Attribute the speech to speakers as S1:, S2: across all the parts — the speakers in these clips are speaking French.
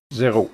S1: Zéro.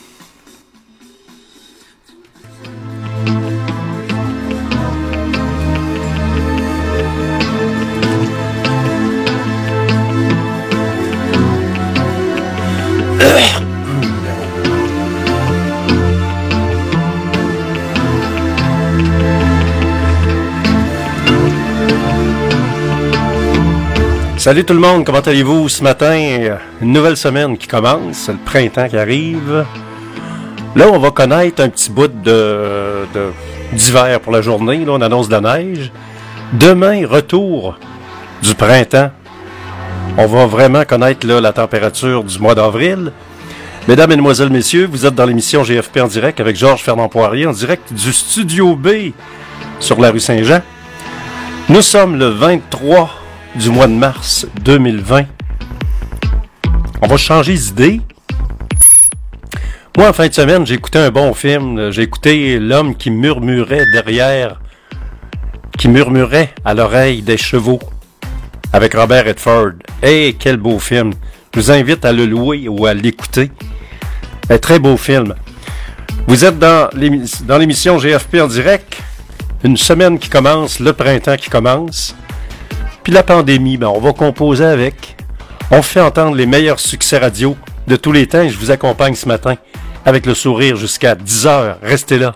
S1: Salut tout le monde, comment allez-vous ce matin? Une nouvelle semaine qui commence, le printemps qui arrive. Là, on va connaître un petit bout d'hiver pour la journée. Là, on annonce de la neige. Demain, retour du printemps. On va vraiment connaître là, la température du mois d'avril. Mesdames, Mesdemoiselles, Messieurs, vous êtes dans l'émission GFP en direct avec Georges Fernand Poirier, en direct du Studio B sur la rue Saint-Jean. Nous sommes le 23 du mois de mars 2020. On va changer d'idée. Moi, en fin de semaine, j'ai écouté un bon film. J'ai écouté L'homme qui murmurait à l'oreille des chevaux avec Robert Redford. Hey, quel beau film. Je vous invite à le louer ou à l'écouter. Un très beau film. Vous êtes dans l'émission GFP en direct. Une semaine qui commence, le printemps qui commence. Puis la pandémie, on va composer avec. On fait entendre les meilleurs succès radio de tous les temps et je vous accompagne ce matin avec le sourire jusqu'à 10h. Restez là.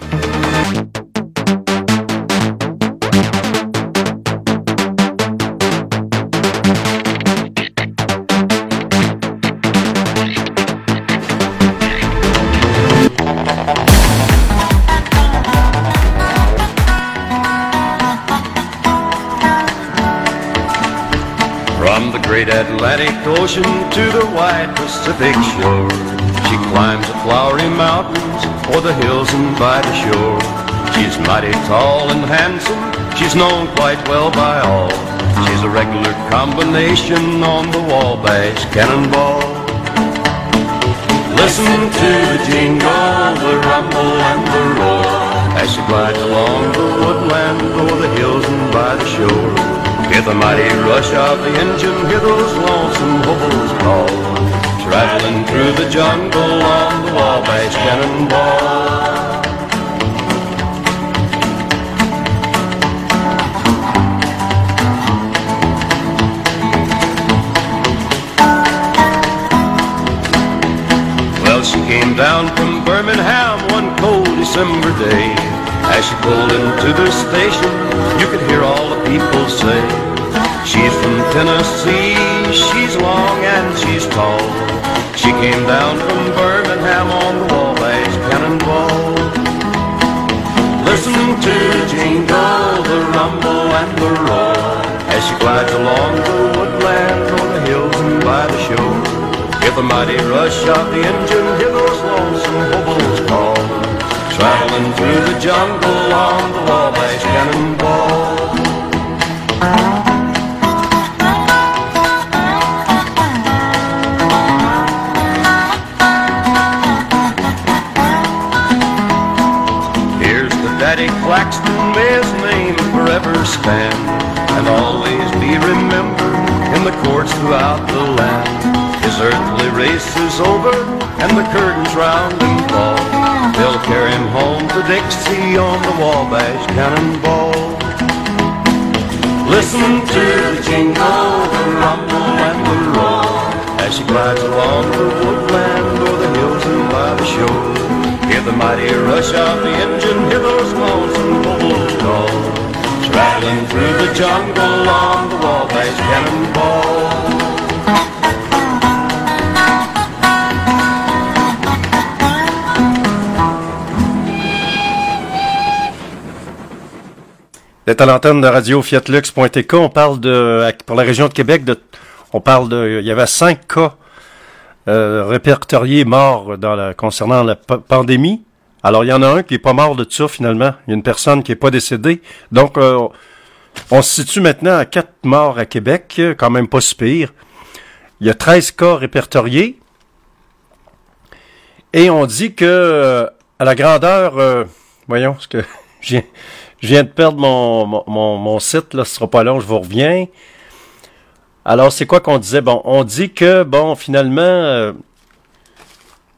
S2: Atlantic Ocean to the wide Pacific shore. She climbs the flowery mountains or the hills and by the shore. She's mighty tall and handsome, she's known quite well by all. She's a regular combination on the Wabash Cannonball. Listen to the jingle, the rumble and the roar, as she glides along the woodland over the hills and by the shore. Hear the mighty rush of the engine, hear those lonesome hobos call, traveling through the jungle on the Wabash Cannonball. Well, she came down from Birmingham one cold December day. As she pulled into the station, you could hear all the people say, she's from Tennessee, she's long and she's tall. She came down from Birmingham on the Wabash Cannonball. Listen to the jingle, the rumble and the roar, as she glides along the woodland on the hills and by the shore. Hear the mighty rush of the engine, hear those lonesome hobos call, traveling through the jungle on the Wabash Cannonball. Here's the Daddy Claxton, may his name forever stand, and always be remembered in the courts throughout the land. His earthly race is over, and the curtains round him fall. They'll carry him home to Dixie on the Wabash Cannonball. Listen to the jingle, the rumble and the roar, as she glides along the woodland o'er the hills and by the shore. Hear the mighty rush of the engine, hear those lonesome hobos call, traveling through the jungle on the Wabash Cannonball.
S1: C'est à l'antenne de radio fiatlux.tk. On parle pour la région de Québec, il y avait 5 cas répertoriés morts concernant la pandémie. Alors, il y en a un qui est pas mort de ça, finalement. Il y a une personne qui est pas décédée. Donc, on se situe maintenant à 4 morts à Québec, quand même pas si pire. Il y a 13 cas répertoriés. Et on dit que, à la grandeur, voyons, ce que je viens de perdre mon site, là, ce sera pas long, je vous reviens. Alors, c'est quoi qu'on disait? Bon, on dit que, finalement,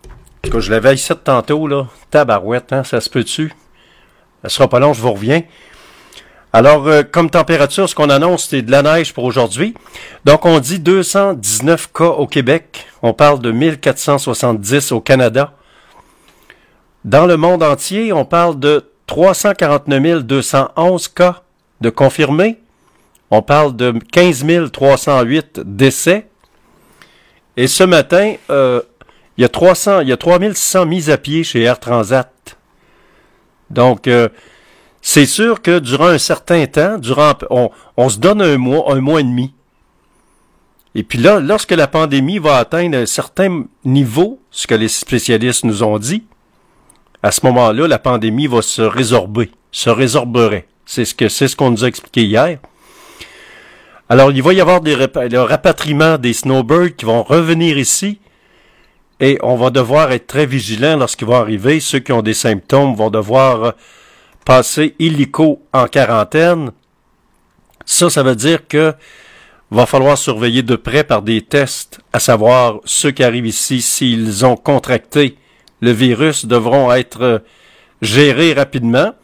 S1: tout cas, je l'avais ici tantôt, là. Tabarouette, hein, ça se peut-tu? Ça sera pas long, je vous reviens. Alors, comme température, ce qu'on annonce, c'est de la neige pour aujourd'hui. Donc, on dit 219 cas au Québec. On parle de 1470 au Canada. Dans le monde entier, on parle de 349 211 cas de confirmés. On parle de 15 308 décès. Et ce matin, il y a 3600 mises à pied chez Air Transat. Donc, c'est sûr que durant un certain temps, on se donne un mois et demi. Et puis là, lorsque la pandémie va atteindre un certain niveau, ce que les spécialistes nous ont dit, à ce moment-là, la pandémie va se résorberait. C'est ce qu'on nous a expliqué hier. Alors, il va y avoir le rapatriement des snowbirds qui vont revenir ici et on va devoir être très vigilants lorsqu'ils vont arriver. Ceux qui ont des symptômes vont devoir passer illico en quarantaine. Ça veut dire que va falloir surveiller de près par des tests, à savoir ceux qui arrivent ici, s'ils ont contracté le virus, devront être gérés rapidement.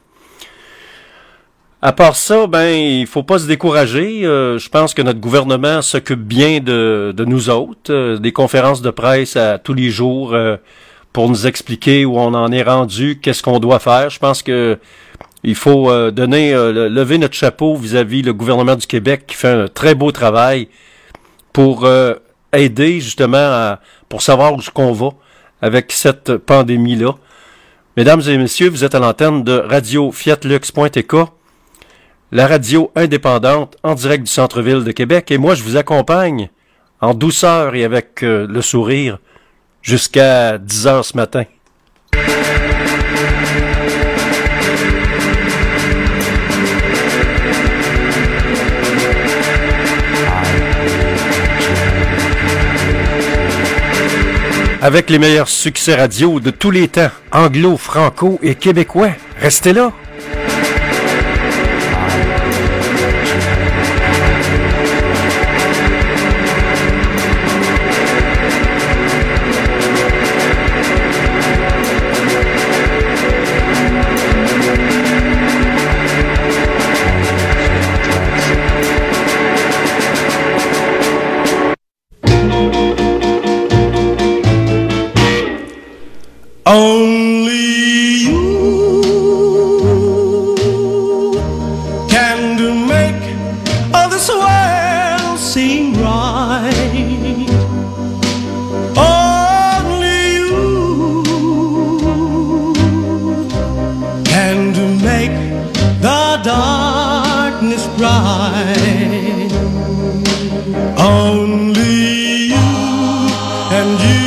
S1: À part ça, il faut pas se décourager. Je pense que notre gouvernement s'occupe bien de nous autres. Des conférences de presse à tous les jours pour nous expliquer où on en est rendu, qu'est-ce qu'on doit faire. Je pense que il faut lever notre chapeau vis-à-vis le gouvernement du Québec qui fait un très beau travail pour aider justement pour savoir où est-ce qu'on va avec cette pandémie-là. Mesdames et messieurs, vous êtes à l'antenne de Radio Fiatlux.tk, la radio indépendante en direct du centre-ville de Québec. Et moi, je vous accompagne en douceur et avec le sourire jusqu'à 10 heures ce matin. Avec les meilleurs succès radio de tous les temps, anglo, franco et québécois. Restez là!
S3: Only you can make this world seem right. Only you can make the darkness bright. Only you and you.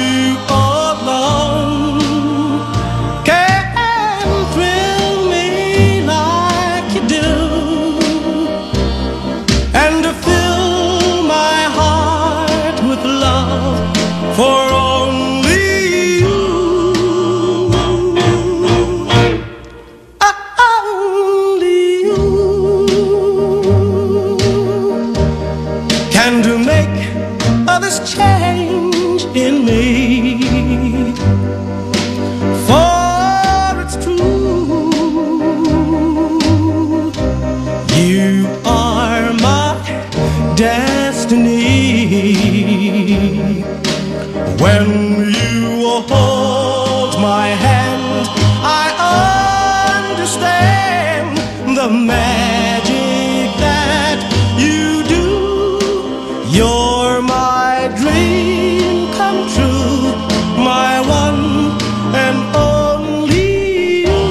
S3: When you hold my hand, I understand the magic that you do. You're my dream come true, my one and only you.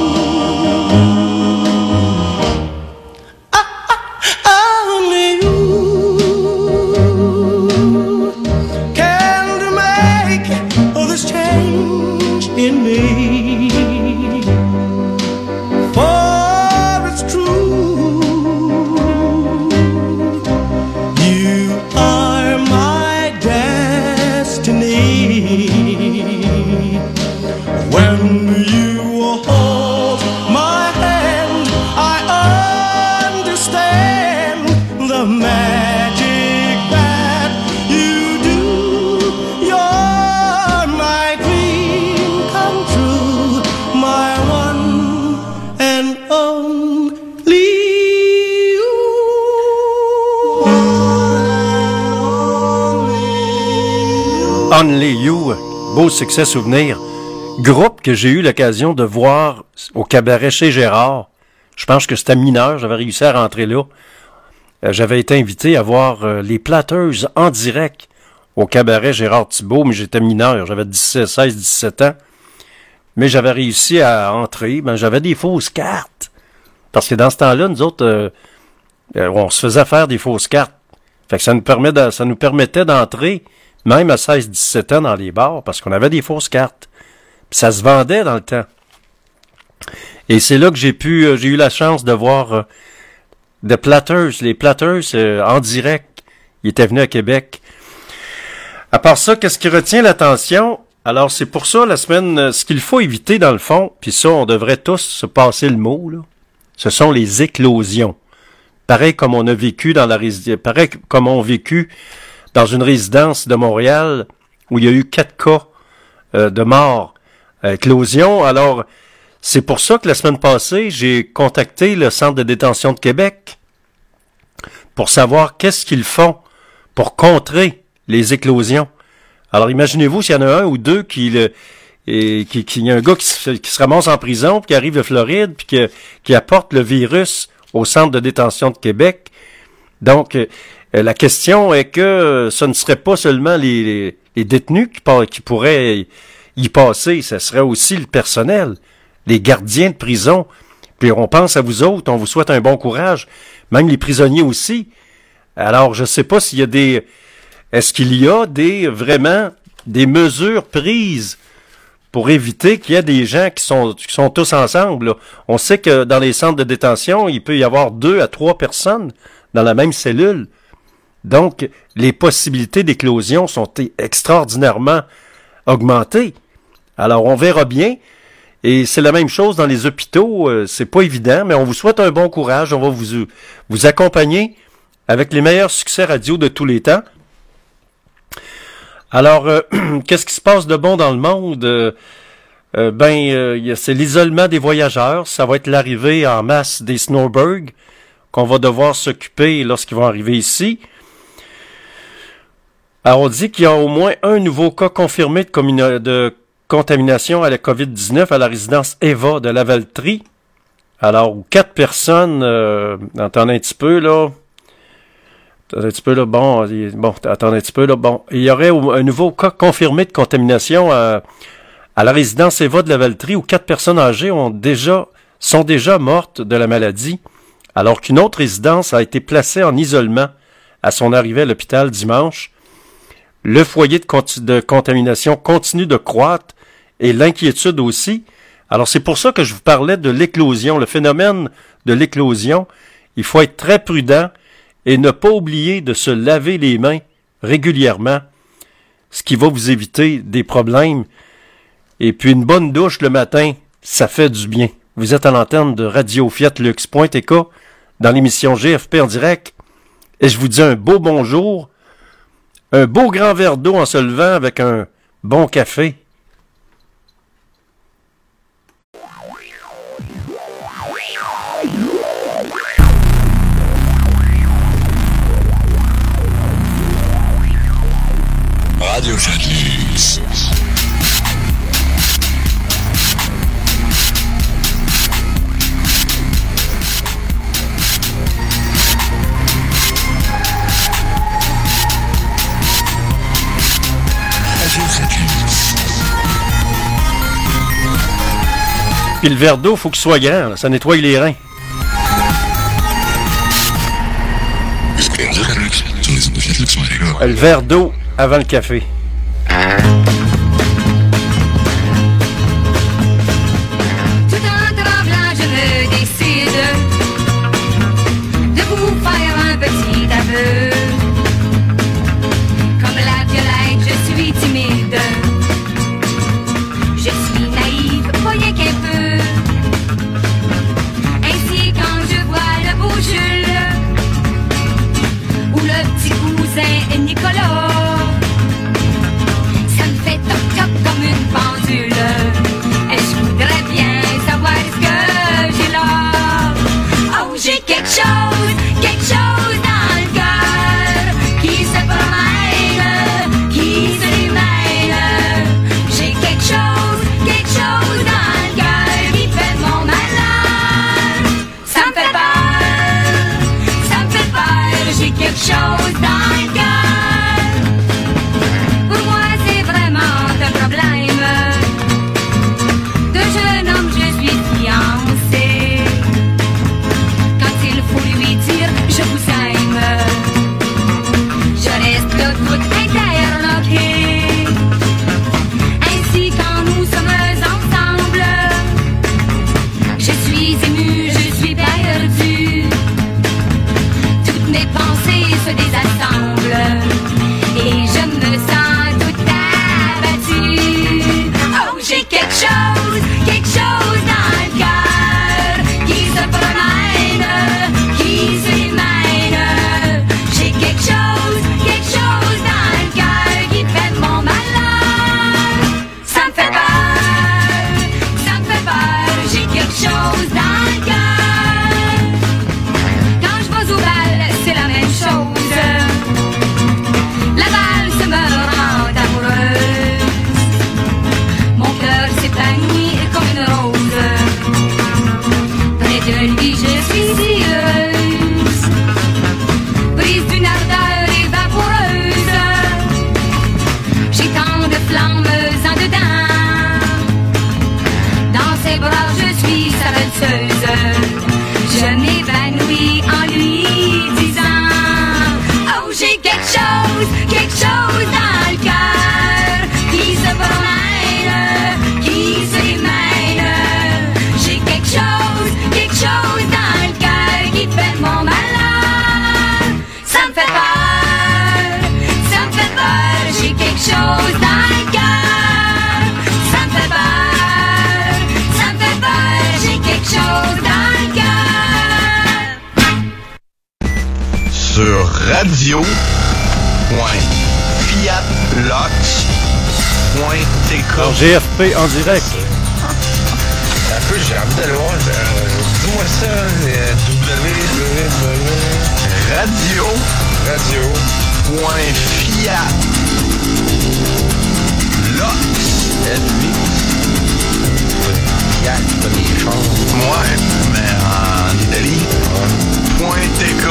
S3: Only you. In me, for it's true, you are my destiny. When you hold my hand, I understand the magic that you do. You're my dream
S1: Only You, beau succès souvenir. Groupe que j'ai eu l'occasion de voir au cabaret chez Gérard. Je pense que c'était mineur, j'avais réussi à rentrer là. J'avais été invité à voir les Platters en direct au cabaret Gérard Thibault, mais j'étais mineur, j'avais 17 ans. Mais j'avais réussi à entrer, j'avais des fausses cartes. Parce que dans ce temps-là, nous autres, on se faisait faire des fausses cartes. Fait que ça nous permettait d'entrer, même à 16-17 ans, dans les bars, parce qu'on avait des fausses cartes. Puis ça se vendait dans le temps. Et c'est là que j'ai eu la chance de voir les Platters en direct. Ils étaient venus à Québec. À part ça, qu'est-ce qui retient l'attention? Alors, c'est pour ça, la semaine, ce qu'il faut éviter, dans le fond, puis ça, on devrait tous se passer le mot, là, ce sont les éclosions. Pareil comme on a vécu dans une résidence de Montréal, où il y a eu 4 cas de mort à éclosion. Alors, c'est pour ça que la semaine passée, j'ai contacté le Centre de détention de Québec pour savoir qu'est-ce qu'ils font pour contrer les éclosions. Alors, imaginez-vous s'il y en a un ou deux il y a un gars qui se ramasse en prison, puis qui arrive de Floride, puis qui apporte le virus au Centre de détention de Québec. Donc, la question est que ce ne serait pas seulement les détenus qui pourraient y passer, ce serait aussi le personnel, les gardiens de prison. Puis on pense à vous autres, on vous souhaite un bon courage, même les prisonniers aussi. Alors, je ne sais pas s'il y a est-ce qu'il y a vraiment des mesures prises pour éviter qu'il y ait des gens qui sont tous ensemble, là. On sait que dans les centres de détention, il peut y avoir 2 à 3 personnes dans la même cellule. Donc, les possibilités d'éclosion sont extraordinairement augmentées. Alors, on verra bien. Et c'est la même chose dans les hôpitaux. C'est pas évident, mais on vous souhaite un bon courage. On va vous accompagner avec les meilleurs succès radio de tous les temps. Alors, qu'est-ce qui se passe de bon dans le monde? C'est l'isolement des voyageurs. Ça va être l'arrivée en masse des snowbirds qu'on va devoir s'occuper lorsqu'ils vont arriver ici. Alors, on dit qu'il y a au moins un nouveau cas confirmé de contamination à la COVID-19 à la résidence Eva de Lavaltrie. Alors, 4 personnes, attendez un petit peu, là. Attendez un petit peu, là. Bon, il y aurait un nouveau cas confirmé de contamination à la résidence Eva de Lavaltrie où 4 personnes âgées sont déjà mortes de la maladie, alors qu'une autre résidence a été placée en isolement à son arrivée à l'hôpital dimanche. Le foyer de contamination continue de croître et l'inquiétude aussi. Alors, c'est pour ça que je vous parlais de l'éclosion, le phénomène de l'éclosion. Il faut être très prudent et ne pas oublier de se laver les mains régulièrement, ce qui va vous éviter des problèmes. Et puis, une bonne douche le matin, ça fait du bien. Vous êtes à l'antenne de Radio Fiat Lux.tk dans l'émission GFP en direct. Et je vous dis un beau bonjour, un beau grand verre d'eau en se levant avec un bon café.
S4: Radio Fiat Lux.
S1: Puis le verre d'eau, faut qu'il soit grand, là, ça nettoie les reins. Le verre d'eau avant le café.
S5: Tout en tremblant, je me décide de vous faire un petit aveu. Comme la violette, je suis timide. Je suis naïve, voyez qu'un peu. Ainsi quand je vois le beau Jules ou le petit cousin Nicolas, ça me fait quelque chose dans le cœur qui se promène, qui se démène. J'ai quelque chose dans le cœur qui fait mon malheur. Ça me fait peur, j'ai quelque chose dans le cœur. Quand je vais au bal, c'est la même chose. La valse me rend amoureuse. Mon cœur s'épanouit comme une rose. Près de lui, je suis si heureuse. Prise d'une ardeur évaporeuse. J'ai tant de flammes en dedans. Dans ses bras, je suis sa valseuse. Je m'évanouis en lui disant: oh, j'ai quelque chose dans le cœur qui se promène, qui se démène. J'ai quelque chose dans le cœur qui fait mon malheur. Ça me fait peur, j'ai quelque chose dans le cœur. Ça me fait peur, j'ai quelque chose dans le cœur.
S4: Sur radio.fiatlox.tk.
S1: Alors, GFP en direct.
S6: Un peu, j'ai envie d'aller voir. Dis-moi ça,
S4: Fiat, pas des choses. Ouais, mais en Italie. .tk.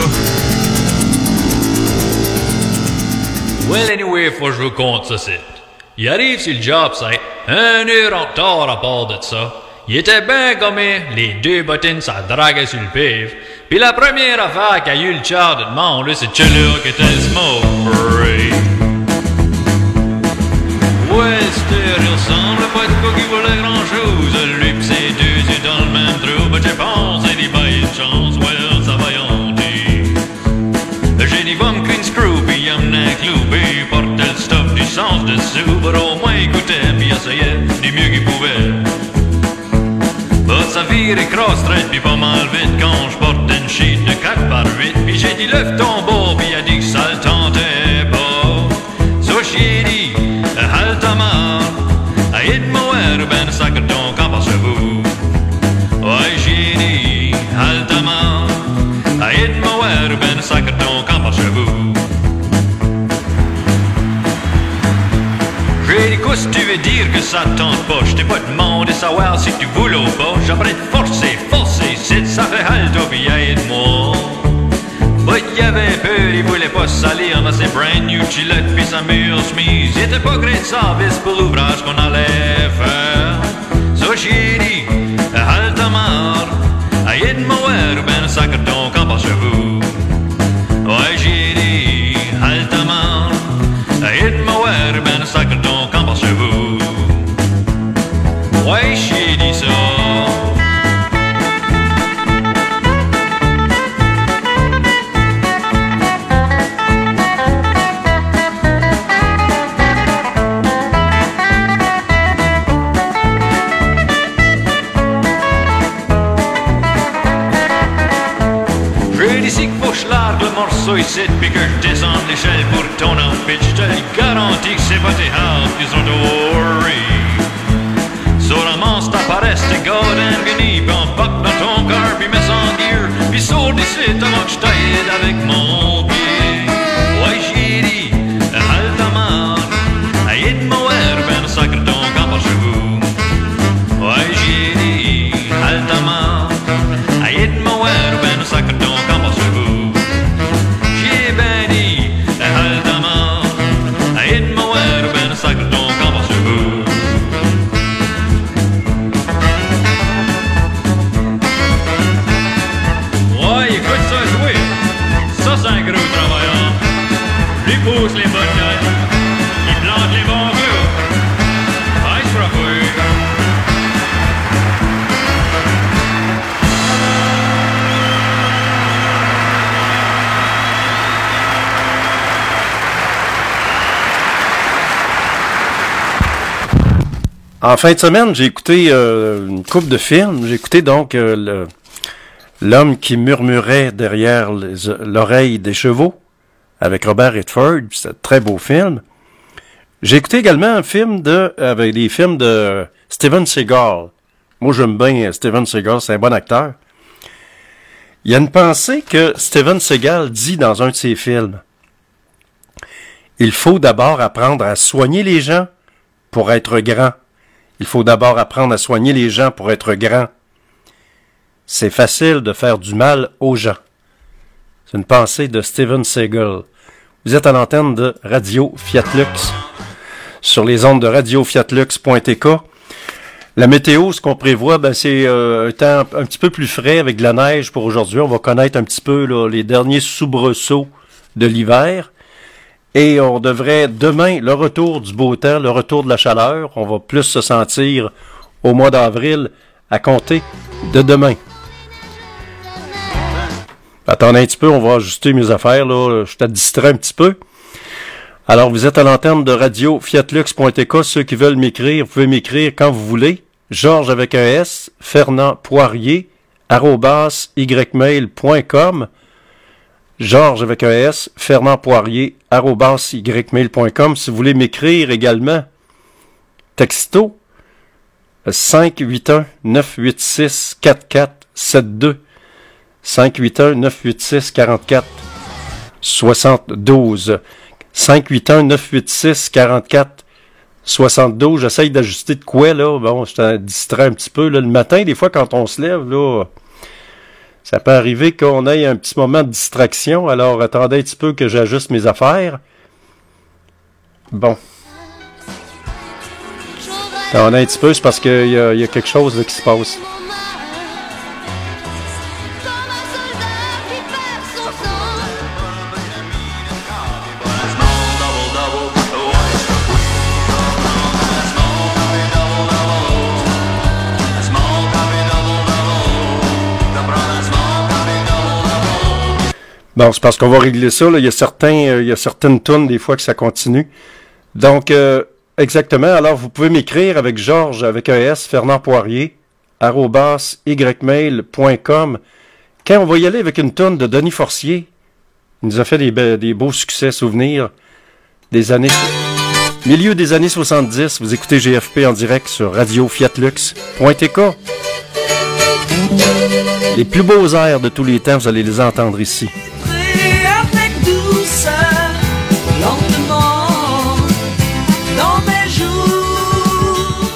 S7: Well, anyway, faut que je vous compte ça, c'est. Il arrive sur le job site, 1 heure en retard à part de ça. Il était bien gommé, les deux bottines ça draguait sur le pave. Puis la première affaire qu'a eu le char de demande, là, c'est celui-là qui était le smoke break. Ouais, c'était, il ressemble pas de quoi qui voulait grand-chose. Lui pis ses deux yeux dans le même trou. Mais j'ai pensé d'y bailler une chance, well, ça va y hanter. J'ai dit va me clean screw, pis il amenait un clou, pis il portait le stuff du sens dessous. Mais au moins il écoutait, pis il essayait du mieux qu'il pouvait. But ça virait cross-traite, pis pas mal vite quand j'portais une sheet de 4x8. Pis j'ai dit lève ton bord, pis il a dit que ça le tentait pas. So j'ai dit haltamar, aide-moi ben sacre ton camp par vous. Ouais j'ai dit haltamar, aide-moi ben sacre ton camp par vous. J'ai dit qu'est-ce que tu veux dire que ça tente pas? Je t'ai pas demandé savoir si tu voulais ou pas. J'aimerais te forcer, si ça fait halte, pis aide-moi. But y'avait peur, il voulait pas salir dans ses brand new chilettes pis sa mûre chemise. Il était pas gré de service pour l'ouvrage qu'on allait faire. So j'ai dit, haltamar, aide-moi ben sacre ton camp par vous. Ouais j'ai dit, haltamar, aide-moi ben sacre ton camp par vous. Ouais j'ai dit ça. So ici, puis que je descende l'échelle pour ton outfit, je te le garantis que c'est pas tes halves qui sont au worry. So ramasse ta paresse, tes gars d'infini, pis embarque dans ton car, pis mets en gear, pis sors d'ici avant que je t'aide avec mon pied. Ouais j'ai dit, haltamar, aide-moi ben sacre ton camp par chez vous. Ouais j'ai dit, haltamar, aide-moi ben sacre ton camp par chez vous. Haltamar, aide-moi ben sacre ton camp par chez vous.
S1: En fin de semaine, j'ai écouté une couple de films. J'ai écouté donc L'homme qui murmurait derrière l'oreille des chevaux avec Robert Redford. C'est un très beau film. J'ai écouté également un film avec des films de Steven Seagal. Moi, j'aime bien Steven Seagal, c'est un bon acteur. Il y a une pensée que Steven Seagal dit dans un de ses films. Il faut d'abord apprendre à soigner les gens pour être grand. Il faut d'abord apprendre à soigner les gens pour être grand. C'est facile de faire du mal aux gens. C'est une pensée de Steven Seagal. Vous êtes à l'antenne de Radio Fiat Lux, sur les ondes de radiofiatlux.tk. La météo, ce qu'on prévoit, c'est un temps un petit peu plus frais avec de la neige pour aujourd'hui. On va connaître un petit peu là, les derniers soubresauts de l'hiver. Et on devrait demain, le retour du beau temps, le retour de la chaleur. On va plus se sentir au mois d'avril à compter de demain. Attendez un petit peu, on va ajuster mes affaires, là. Je t'ai distrait un petit peu. Alors, vous êtes à l'antenne de radiofiatlux.tk. Ceux qui veulent m'écrire, vous pouvez m'écrire quand vous voulez. Georges avec un S, Fernand Poirier, @ymail.com. Georges avec un S, Fernand Poirier, @ymail.com. Si vous voulez m'écrire également, texto, 581-986-4472. 581-986-4472. 581-986-4472. J'essaye d'ajuster de quoi, là. Bon, je t'en distrais un petit peu, là. Le matin, des fois, quand on se lève, là, ça peut arriver qu'on ait un petit moment de distraction. Alors, attendez un petit peu que j'ajuste mes affaires. Bon. Attendez un petit peu, c'est parce qu'il y a quelque chose là, qui se passe. Bon, c'est parce qu'on va régler ça. Là. Il y a certaines tunes, des fois, que ça continue. Donc, exactement. Alors, vous pouvez m'écrire avec Georges, avec un S, Fernand Poirier, @ymail.com. Quand on va y aller avec une tune de Denis Forcier, il nous a fait des beaux succès, souvenirs des années... Milieu des années 70. Vous écoutez GFP en direct sur radiofiatlux.tk. Les plus beaux airs de tous les temps, vous allez les entendre ici.
S3: Avec douceur, lentement, dans mes jours,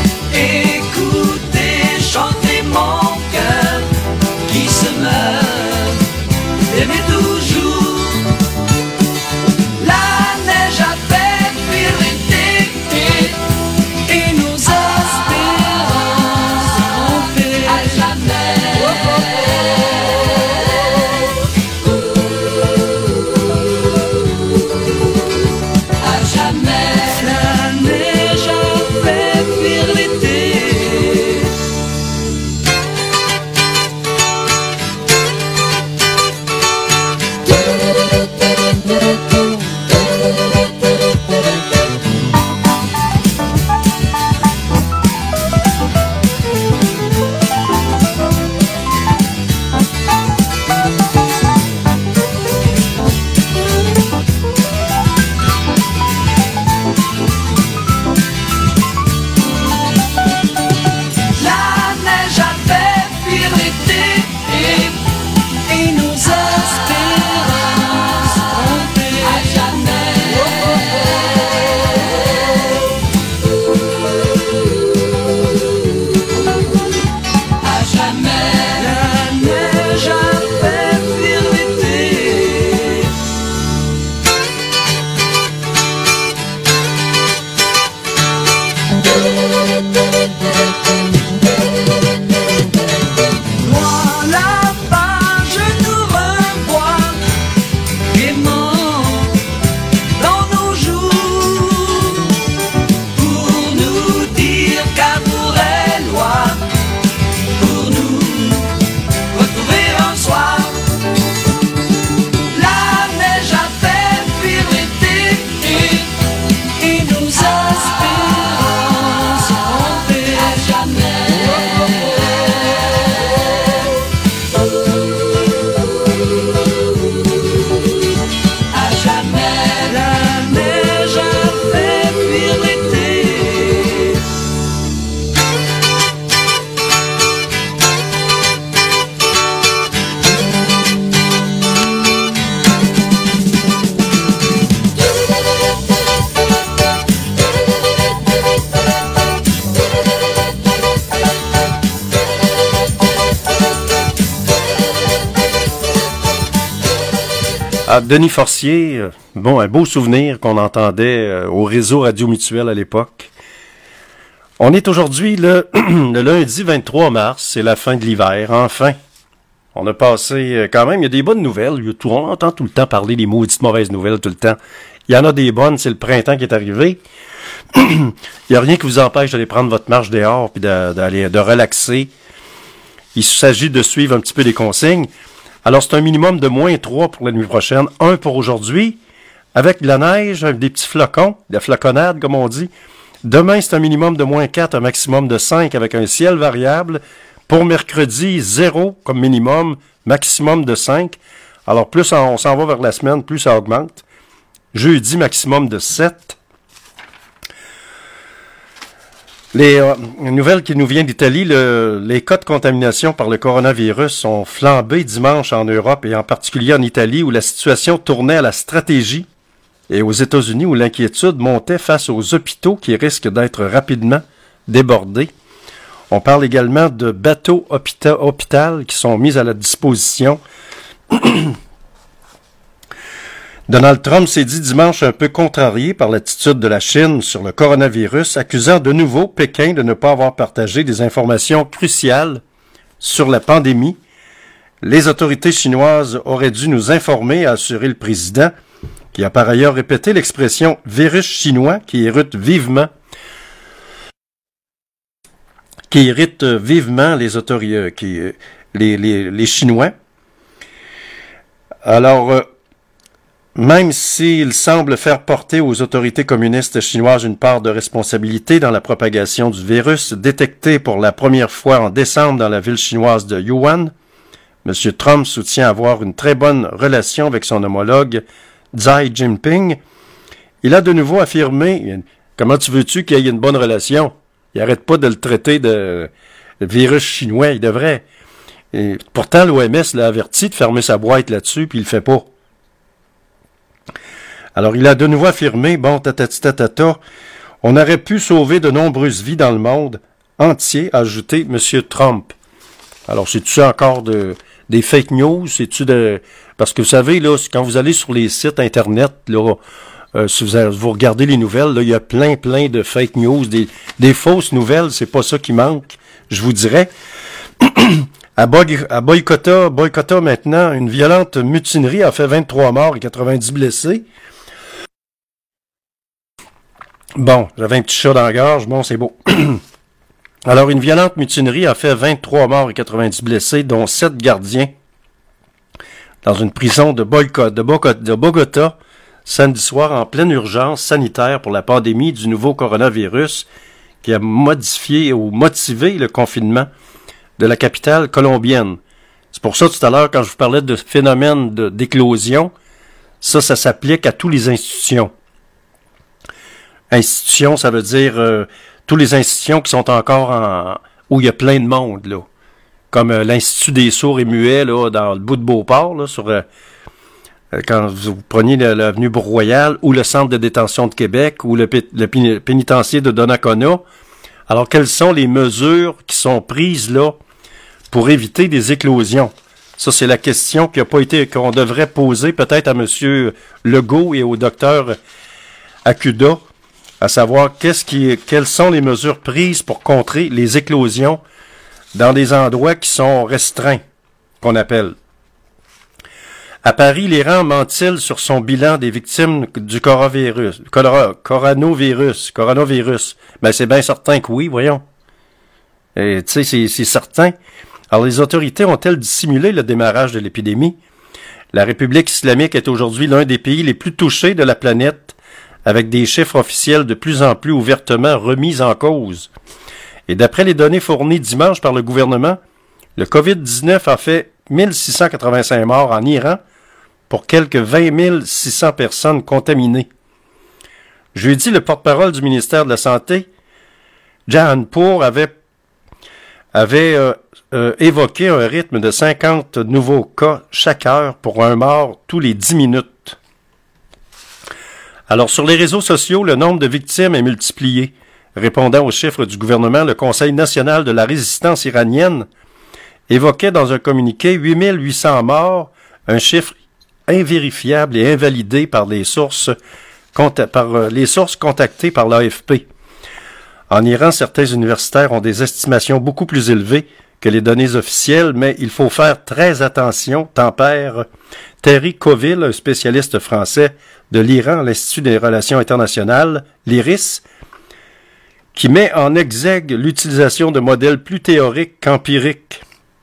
S3: écoutez chanter mon cœur qui se meurt d'aimer toujours. La neige a fait fuir l'été et nos espérances ont fait à jamais. Espérance
S1: Ah, Denis Forcier, bon, un beau souvenir qu'on entendait au réseau Radio Mutuel à l'époque. On est aujourd'hui le lundi 23 mars, c'est la fin de l'hiver, enfin. On a passé, quand même, il y a des bonnes nouvelles. On entend tout le temps parler des maudites mauvaises nouvelles tout le temps. Il y en a des bonnes, c'est le printemps qui est arrivé. Il n'y a rien qui vous empêche d'aller prendre votre marche dehors puis de relaxer. Il s'agit de suivre un petit peu les consignes. Alors, c'est un minimum de -3 pour la nuit prochaine, 1 pour aujourd'hui, avec de la neige, des petits flocons, de la floconnade, comme on dit. Demain, c'est un minimum de -4, un maximum de 5, avec un ciel variable. Pour mercredi, 0 comme minimum, maximum de 5. Alors, plus on s'en va vers la semaine, plus ça augmente. Jeudi, maximum de 7. Une nouvelle qui nous vient d'Italie, les cas de contamination par le coronavirus ont flambé dimanche en Europe et en particulier en Italie où la situation tournait à la stratégie et aux États-Unis où l'inquiétude montait face aux hôpitaux qui risquent d'être rapidement débordés. On parle également de bateaux hôpital qui sont mis à la disposition. Donald Trump s'est dit dimanche un peu contrarié par l'attitude de la Chine sur le coronavirus, accusant de nouveau Pékin de ne pas avoir partagé des informations cruciales sur la pandémie. Les autorités chinoises auraient dû nous informer, a assuré le président, qui a par ailleurs répété l'expression « virus chinois » qui irrite vivement les Chinois. Alors, même s'il semble faire porter aux autorités communistes chinoises une part de responsabilité dans la propagation du virus, détecté pour la première fois en décembre dans la ville chinoise de Wuhan, M. Trump soutient avoir une très bonne relation avec son homologue Xi Jinping. Il a de nouveau affirmé « Comment tu veux-tu qu'il y ait une bonne relation? » Il n'arrête pas de le traiter de virus chinois, il devrait. Et pourtant, l'OMS l'a averti de fermer sa boîte là-dessus, puis il le fait pas. Alors, il a de nouveau affirmé, bon, on aurait pu sauver de nombreuses vies dans le monde entier, a ajouté M. Trump. Alors, c'est-tu encore des fake news? Parce que vous savez, là, quand vous allez sur les sites Internet, là, si vous regardez les nouvelles, là, il y a plein de fake news, des fausses nouvelles, c'est pas ça qui manque, je vous dirais. À Boycota maintenant, une violente mutinerie a fait 23 morts et 90 blessés. Bon, j'avais un petit chat dans la gorge, bon, c'est beau. Alors, une violente mutinerie a fait 23 morts et 90 blessés, dont 7 gardiens, dans une prison de Bogota, samedi soir, en pleine urgence sanitaire pour la pandémie du nouveau coronavirus, qui a modifié ou motivé le confinement de la capitale colombienne. C'est pour ça, tout à l'heure, quand je vous parlais de phénomène d'éclosion, ça s'applique à toutes les institutions. Institutions, ça veut dire toutes les institutions qui sont encore où il y a plein de monde, là. Comme l'Institut des sourds et muets, là, dans le bout de Beauport, là, quand vous preniez l'avenue Bourg-Royal, ou le centre de détention de Québec, ou le pénitencier de Donnacona. Alors, quelles sont les mesures qui sont prises, là, pour éviter des éclosions? Ça, c'est la question qu'on devrait poser peut-être à M. Legault et au docteur Arruda, à savoir quelles sont les mesures prises pour contrer les éclosions dans des endroits qui sont restreints, qu'on appelle. À Paris, l'Iran ment-il sur son bilan des victimes du coronavirus? Ben, c'est bien certain que oui, voyons. Tu sais, c'est certain. Alors, les autorités ont-elles dissimulé le démarrage de l'épidémie? La République islamique est aujourd'hui l'un des pays les plus touchés de la planète, avec des chiffres officiels de plus en plus ouvertement remis en cause. Et d'après les données fournies dimanche par le gouvernement, le COVID-19 a fait 1685 morts en Iran pour quelques 20 600 personnes contaminées. Jeudi, le porte-parole du ministère de la Santé, Jahanpour, avait évoqué un rythme de 50 nouveaux cas chaque heure pour un mort tous les 10 minutes. Alors, sur les réseaux sociaux, le nombre de victimes est multiplié. Répondant aux chiffres du gouvernement, le Conseil national de la résistance iranienne évoquait dans un communiqué 8800 morts, un chiffre invérifiables et invalidés par les sources contactées par l'AFP. En Iran, certains universitaires ont des estimations beaucoup plus élevées que les données officielles, mais il faut faire très attention, tempère Terry Coville, un spécialiste français de l'Iran à l'Institut des Relations internationales, l'IRIS, qui met en exergue l'utilisation de modèles plus théoriques qu'empiriques.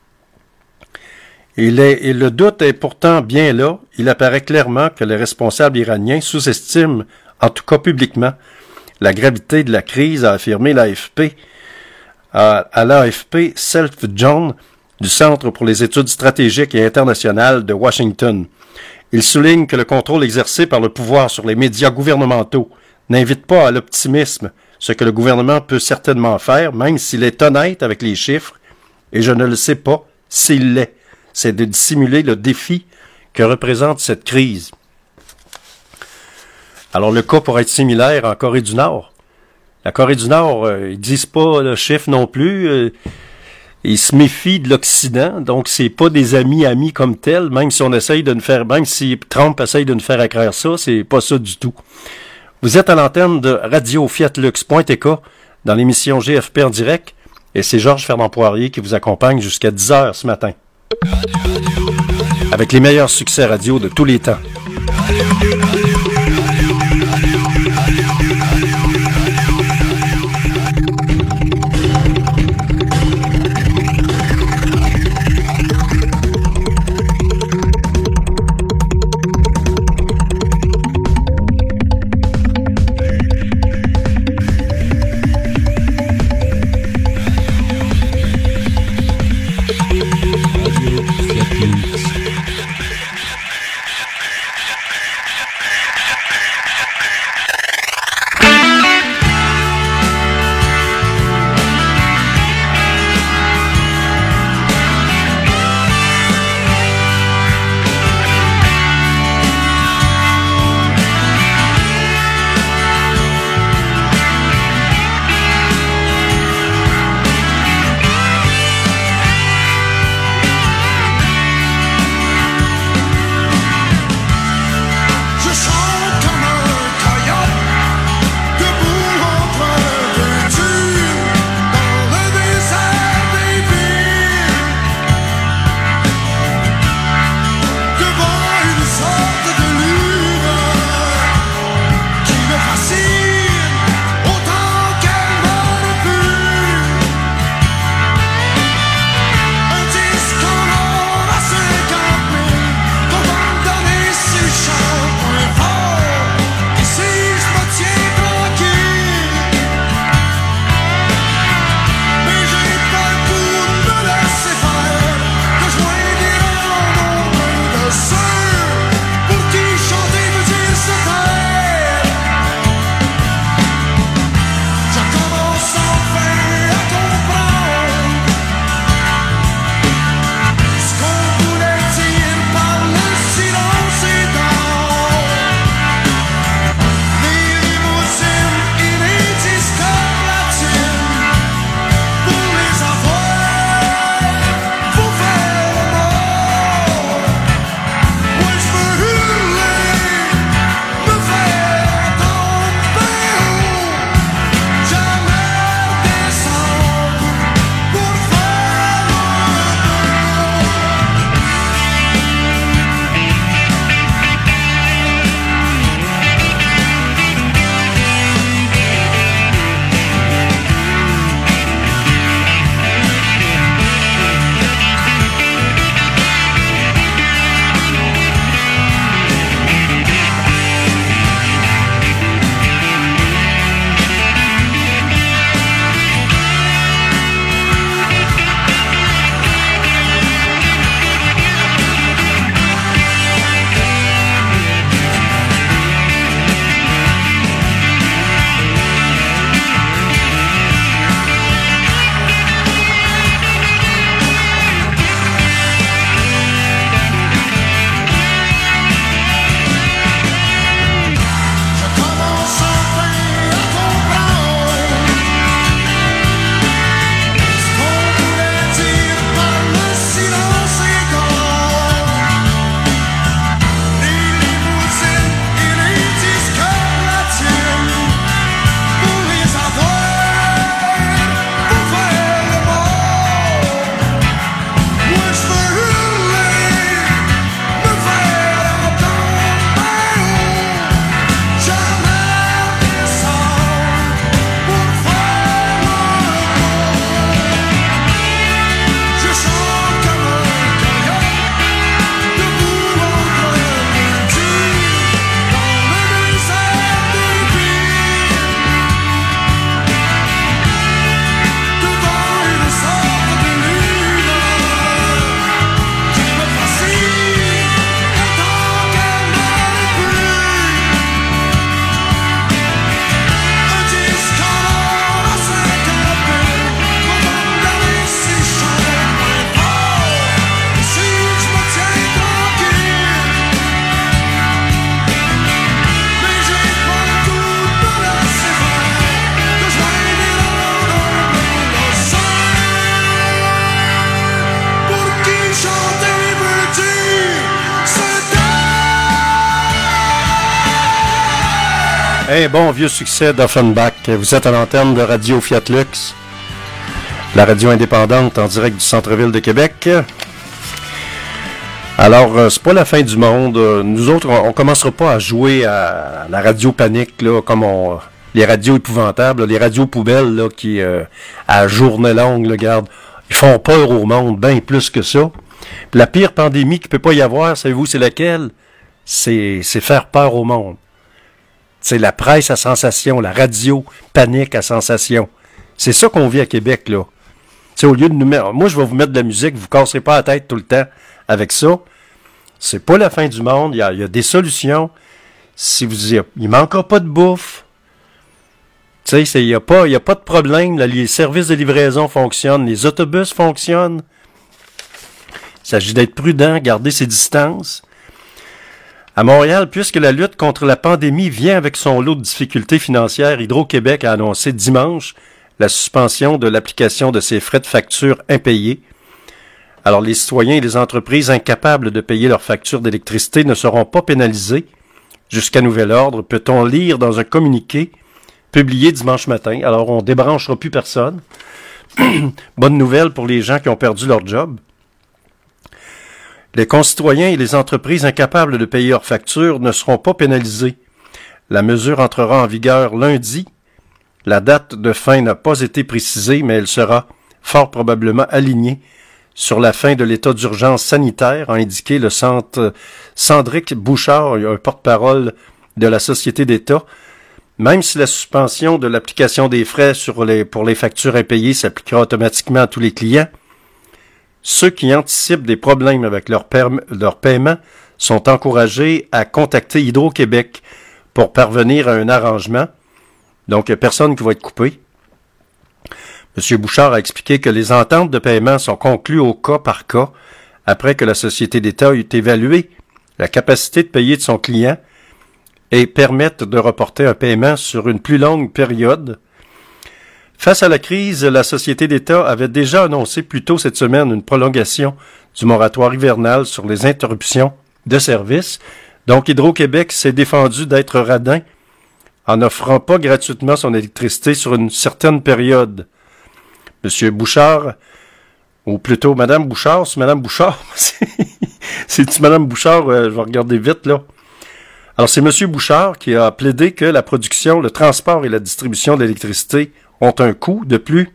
S1: Et le doute est pourtant bien là. Il apparaît clairement que les responsables iraniens sous-estiment, en tout cas publiquement, la gravité de la crise, a affirmé l'AFP. À l'AFP, Self John, du Centre pour les études stratégiques et internationales de Washington. Il souligne que le contrôle exercé par le pouvoir sur les médias gouvernementaux n'invite pas à l'optimisme, ce que le gouvernement peut certainement faire, même s'il est honnête avec les chiffres, et je ne le sais pas s'il l'est. C'est de dissimuler le défi que représente cette crise. Alors, le cas pourrait être similaire en Corée du Nord. La Corée du Nord, ils disent pas le chiffre non plus. Ils se méfient de l'Occident, donc c'est pas des amis comme tels, même si on essaye de nous faire, même si Trump essaye de nous faire accroire ça, c'est pas ça du tout. Vous êtes à l'antenne de Radio-Fiat-Lux.tk dans l'émission GFP en direct, et c'est Georges Fernand Poirier qui vous accompagne jusqu'à 10h ce matin. Avec les meilleurs succès radio de tous les temps. Un bon vieux succès d'Offenbach. Vous êtes à l'antenne de Radio Fiat Lux, la radio indépendante en direct du centre-ville de Québec. Alors, c'est pas la fin du monde. Nous autres, on commencera pas à jouer à la radio panique, là, comme les radios épouvantables, les radios poubelles, là, qui, à journée longue, là, regarde, ils font peur au monde, bien plus que ça. Puis la pire pandémie qu'il peut pas y avoir, savez-vous, c'est laquelle? C'est faire peur au monde. C'est la presse à sensation, la radio panique à sensation. C'est ça qu'on vit à Québec, là. T'sais, au lieu de nous mettre... Moi, je vais vous mettre de la musique, vous casserez pas la tête tout le temps avec ça. C'est pas la fin du monde, il y a des solutions. Il manquera pas de bouffe. Tu sais, il y a pas de problème, là, les services de livraison fonctionnent, les autobus fonctionnent. Il s'agit d'être prudent, garder ses distances. À Montréal, puisque la lutte contre la pandémie vient avec son lot de difficultés financières, Hydro-Québec a annoncé dimanche la suspension de l'application de ses frais de facture impayés. Alors, les citoyens et les entreprises incapables de payer leurs factures d'électricité ne seront pas pénalisés. Jusqu'à nouvel ordre, peut-on lire dans un communiqué publié dimanche matin. Alors, on débranchera plus personne. Bonne nouvelle pour les gens qui ont perdu leur job. Les concitoyens et les entreprises incapables de payer leurs factures ne seront pas pénalisés. La mesure entrera en vigueur lundi. La date de fin n'a pas été précisée, mais elle sera fort probablement alignée sur la fin de l'état d'urgence sanitaire, a indiqué le centre Sandrick Bouchard, un porte-parole de la Société d'État. Même si la suspension de l'application des frais pour les factures impayées s'appliquera automatiquement à tous les clients, ceux qui anticipent des problèmes avec leur paiement sont encouragés à contacter Hydro-Québec pour parvenir à un arrangement. Donc, il n'y a personne qui va être coupé. M. Bouchard a expliqué que les ententes de paiement sont conclues au cas par cas après que la Société d'État ait évalué la capacité de payer de son client et permettent de reporter un paiement sur une plus longue période. Face à la crise, la Société d'État avait déjà annoncé plus tôt cette semaine une prolongation du moratoire hivernal sur les interruptions de service. Donc, Hydro-Québec s'est défendu d'être radin en n'offrant pas gratuitement son électricité sur une certaine période. M. Bouchard, ou plutôt Mme Bouchard, c'est Mme Bouchard, c'est-tu Mme Bouchard, je vais regarder vite, là. Alors, c'est M. Bouchard qui a plaidé que la production, le transport et la distribution d'électricité ont un coût. De plus,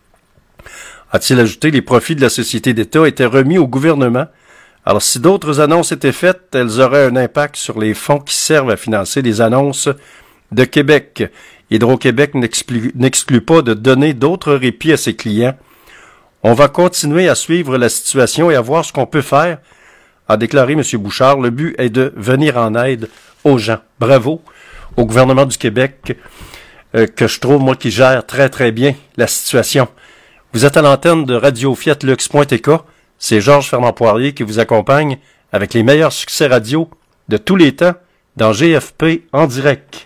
S1: a-t-il ajouté, les profits de la Société d'État étaient remis au gouvernement. Alors, si d'autres annonces étaient faites, elles auraient un impact sur les fonds qui servent à financer les annonces de Québec. Hydro-Québec n'exclut pas de donner d'autres répits à ses clients. On va continuer à suivre la situation et à voir ce qu'on peut faire, a déclaré M. Bouchard. Le but est de venir en aide aux gens. Bravo au gouvernement du Québec, que je trouve, moi, qui gère très, très bien la situation. Vous êtes à l'antenne de Radio Fiat Lux.tk. C'est Georges Fernand Poirier qui vous accompagne avec les meilleurs succès radio de tous les temps dans GFP en direct.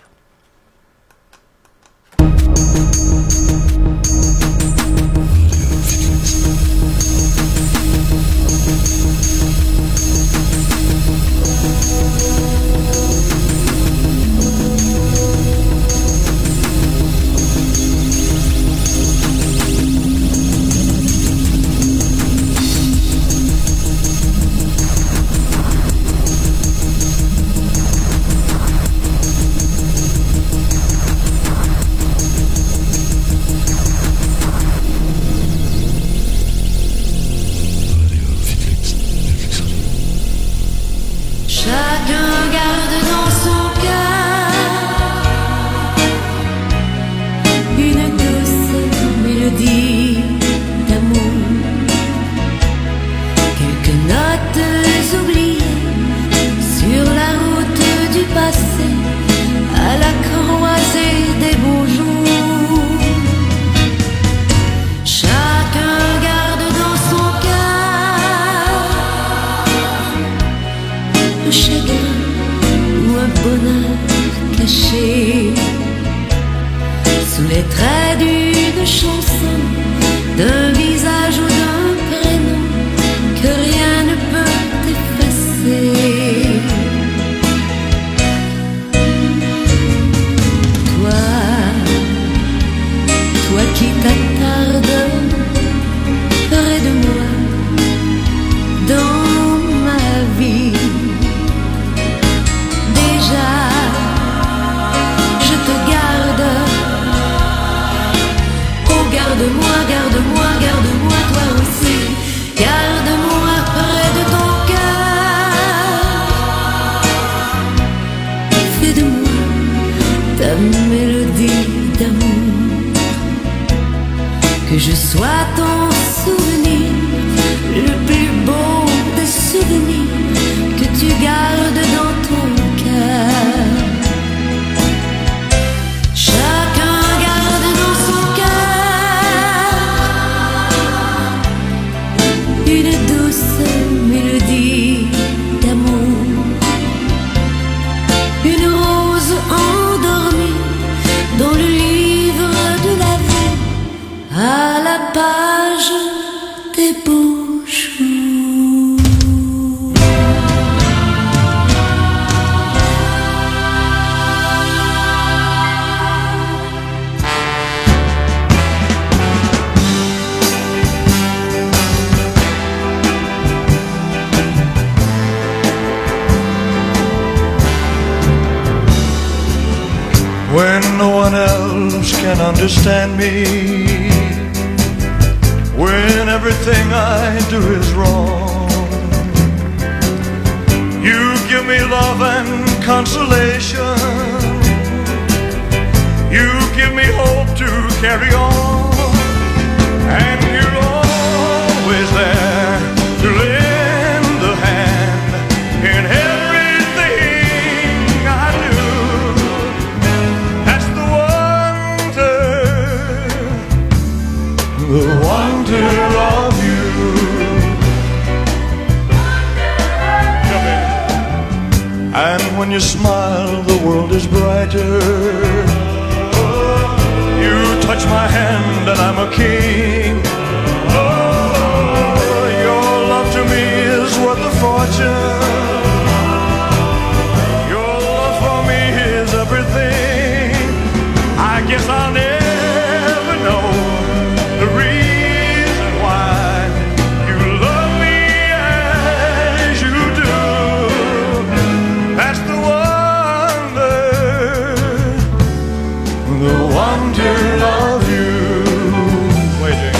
S5: soit ton souvenir le plus beau des souvenirs que tu gardes dans ton cœur. Chacun garde dans son cœur une douce mélodie d'amour, une rose endormie dans le livre de la vie, à la page des beaux jours.
S8: When no one else can understand me, when everything I do is wrong, you give me love and consolation, you give me hope to carry on, and you're always there to lend a hand in everything I do. That's the wonder of you. And when you smile, the world is brighter. You touch my hand and I'm a king. Oh, your love to me is worth a fortune. Your love for me is everything. I guess I'll never know the reason why you love me as you do. That's the wonder of you. Waiting.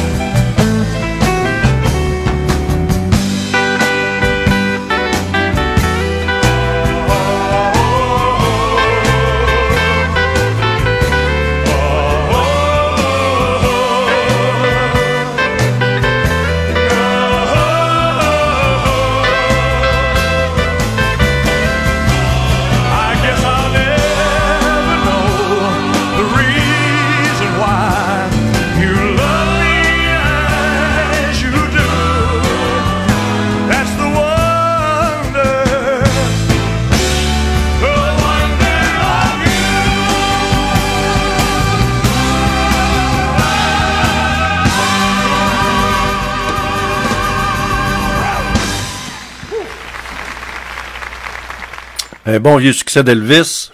S1: Un bon vieux succès d'Elvis.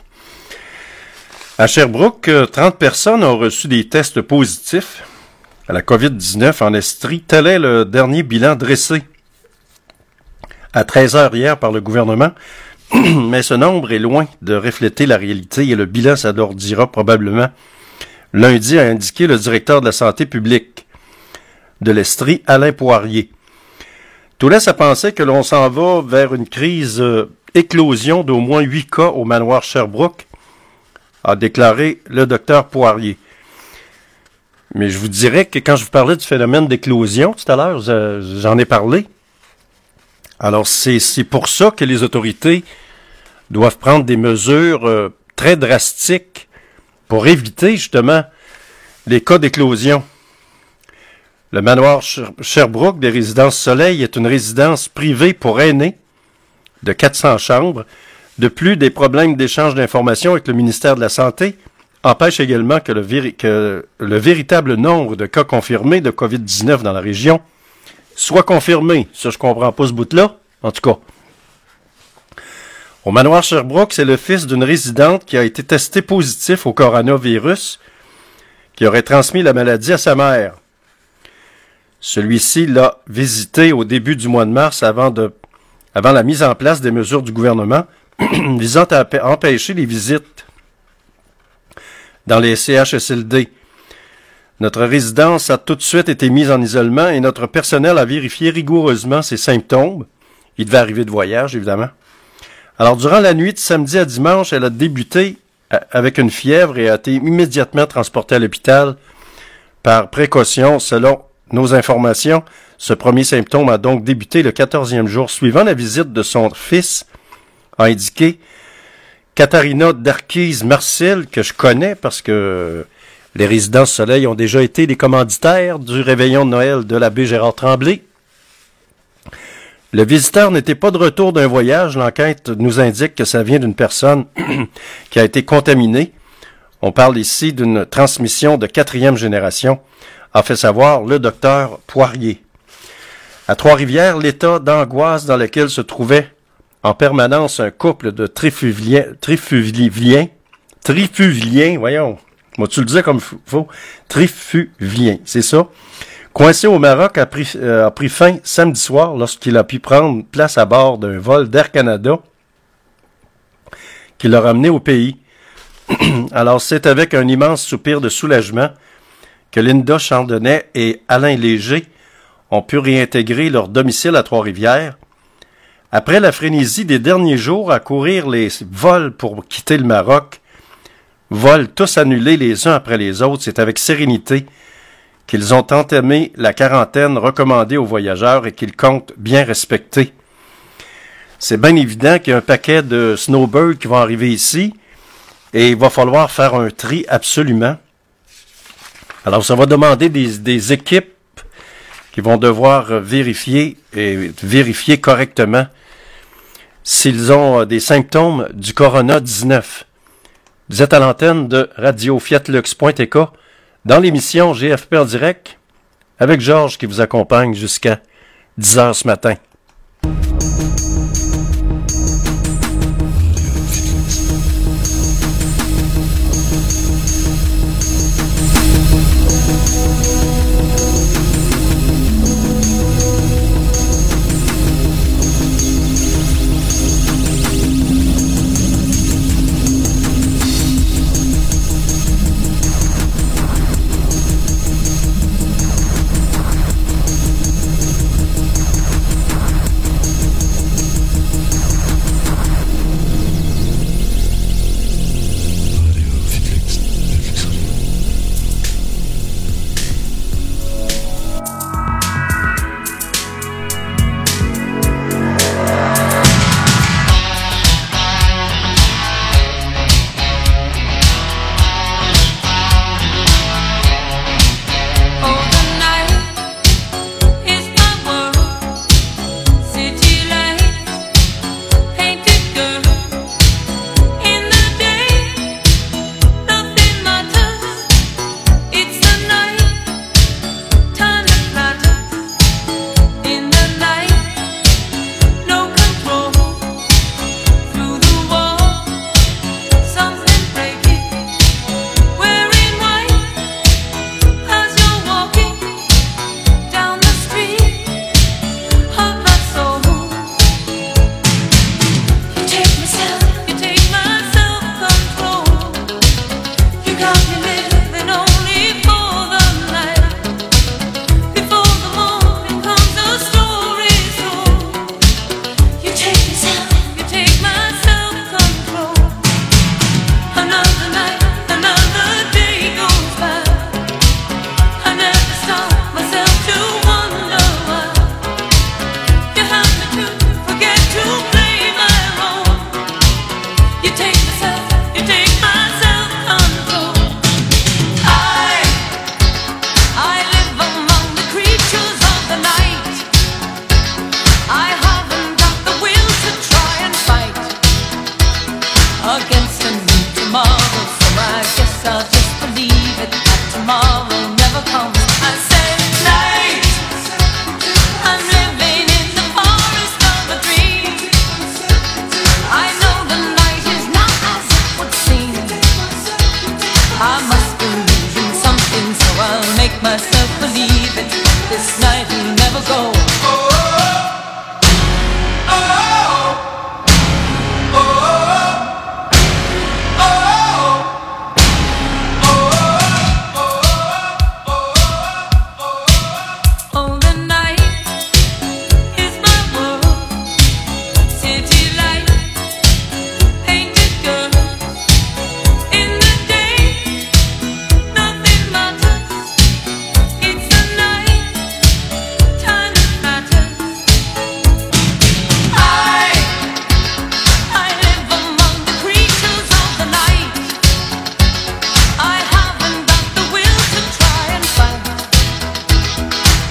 S1: À Sherbrooke, 30 personnes ont reçu des tests positifs à la COVID-19 en Estrie. Tel est le dernier bilan dressé à 13h hier par le gouvernement. Mais ce nombre est loin de refléter la réalité et le bilan s'alourdira probablement lundi, a indiqué le directeur de la santé publique de l'Estrie, Alain Poirier. Tout laisse à penser que l'on s'en va vers une crise éclosion d'au moins 8 cas au manoir Sherbrooke, a déclaré le docteur Poirier. Mais je vous dirais que quand je vous parlais du phénomène d'éclosion tout à l'heure, j'en ai parlé. Alors c'est pour ça que les autorités doivent prendre des mesures très drastiques pour éviter justement les cas d'éclosion. Le manoir Sherbrooke des résidences Soleil est une résidence privée pour aînés de 400 chambres. De plus, des problèmes d'échange d'informations avec le ministère de la Santé empêchent également que le véritable nombre de cas confirmés de COVID-19 dans la région soit confirmé. Ça, je comprends pas ce bout-là, en tout cas. Au manoir Sherbrooke, c'est le fils d'une résidente qui a été testé positif au coronavirus, qui aurait transmis la maladie à sa mère. Celui-ci l'a visité au début du mois de mars avant la mise en place des mesures du gouvernement visant à empêcher les visites dans les CHSLD. Notre résidence a tout de suite été mise en isolement et notre personnel a vérifié rigoureusement ses symptômes. Il devait arriver de voyage, évidemment. Alors, durant la nuit de samedi à dimanche, elle a débuté avec une fièvre et a été immédiatement transportée à l'hôpital Par précaution, selon nos informations, ce premier symptôme a donc débuté le 14e jour suivant la visite de son fils, a indiqué Katharina Darkis-Marcel, que je connais parce que les Résidences Soleil ont déjà été les commanditaires du réveillon de Noël de l'abbé Gérard Tremblay. Le visiteur n'était pas de retour d'un voyage. L'enquête nous indique que ça vient d'une personne qui a été contaminée. On parle ici d'une transmission de 4e génération, a fait savoir le docteur Poirier. À Trois-Rivières, l'état d'angoisse dans lequel se trouvait en permanence un couple de trifluviens, voyons, moi tu le disais comme faut, trifluviens, c'est ça. Coincé au Maroc a pris fin samedi soir lorsqu'il a pu prendre place à bord d'un vol d'Air Canada qui l'a ramené au pays. Alors c'est avec un immense soupir de soulagement que Linda Chandonnet et Alain Léger ont pu réintégrer leur domicile à Trois-Rivières. Après la frénésie des derniers jours à courir les vols pour quitter le Maroc, vols tous annulés les uns après les autres, c'est avec sérénité qu'ils ont entamé la quarantaine recommandée aux voyageurs et qu'ils comptent bien respecter. C'est bien évident qu'il y a un paquet de snowbirds qui vont arriver ici et il va falloir faire un tri absolument. Alors ça va demander des équipes qui vont devoir vérifier correctement s'ils ont des symptômes du Corona-19. Vous êtes à l'antenne de radio-fiatlux.tk dans l'émission GFP en direct avec Georges qui vous accompagne jusqu'à 10h ce matin.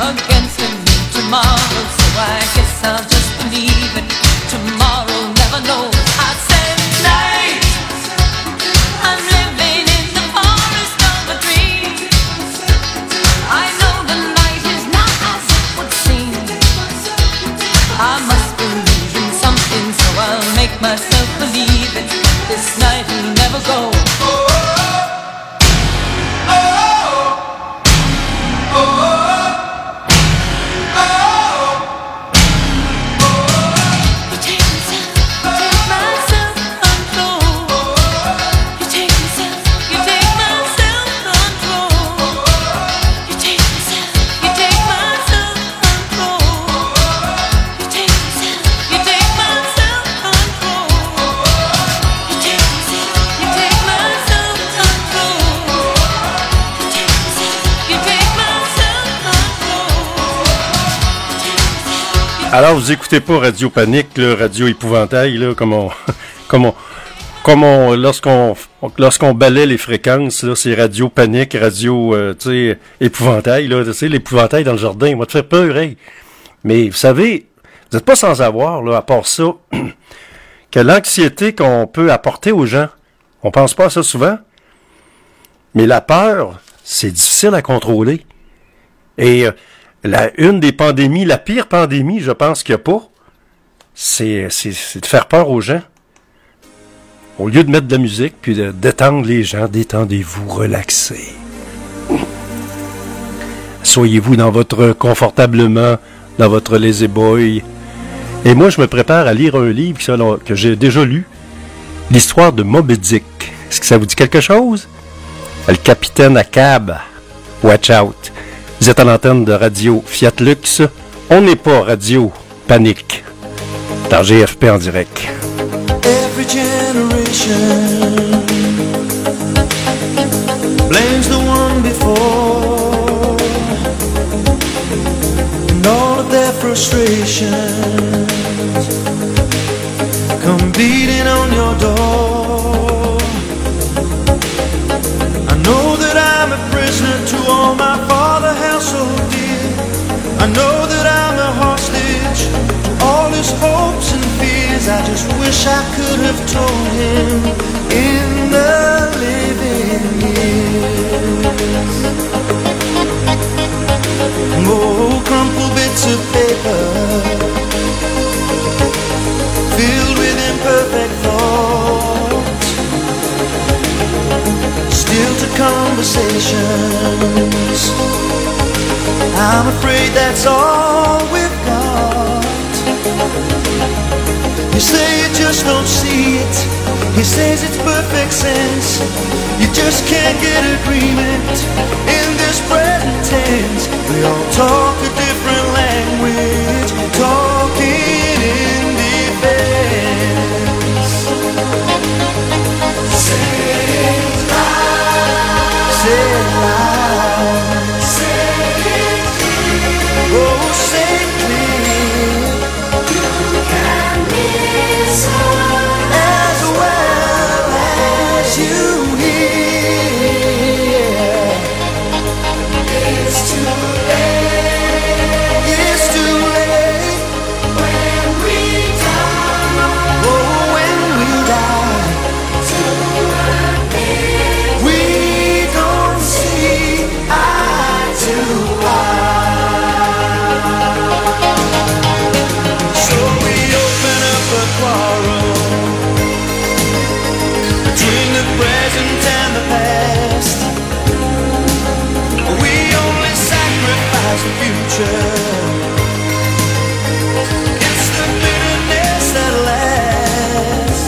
S3: against me tomorrow, so I guess I'll just believe it. Tomorrow never knows. I said night. I'm living in the forest of a dream. I know the night is not as it would seem. I must believe in something, so I'll make myself believe it. This night will never go.
S1: Alors, vous écoutez pas Radio Panique, là, Radio Épouvantail, là, lorsqu'on balaie les fréquences, là, c'est Radio Panique, Radio, tu sais, Épouvantail, là, tu sais, l'épouvantail dans le jardin, il va te faire peur, hey. Mais, vous savez, vous n'êtes pas sans savoir, là, à part ça, que l'anxiété qu'on peut apporter aux gens, on pense pas à ça souvent, mais la peur, c'est difficile à contrôler. Et, une des pandémies, la pire pandémie, je pense qu'il n'y a pas, c'est de faire peur aux gens. Au lieu de mettre de la musique, puis de détendre les gens, détendez-vous, relaxez. Soyez-vous confortablement dans votre lazy boy. Et moi, je me prépare à lire un livre que j'ai déjà lu, l'histoire de Moby Dick. Est-ce que ça vous dit quelque chose? Le capitaine Ahab. Watch out. Vous êtes à l'antenne de Radio Fiat Lux. On n'est pas Radio Panique. Dans GFP en direct.
S9: Every generation blames the one before, and all of their frustrations come beating on your door. I know that I'm a prisoner to all my father held so dear. I know that I'm a hostage to all his hopes and fears. I just wish I could have told him in the living years. Oh, crumpled bits of paper filled with imperfect thoughts, still to conversations. I'm afraid that's all we've got. You say you just don't see it. He says it's perfect sense. You just can't get agreement in this present tense. We all talk a different language, talking in defense. Say it loud. Say it loud. Say it clear. Oh, say it clear. You can listen as well as you hear. It's too late. It's too late when we die. Oh, when we die. To admit we don't see eye to eye. So we open up a quarrel between the present and the past. We only sacrifice the future. It's the bitterness that lasts.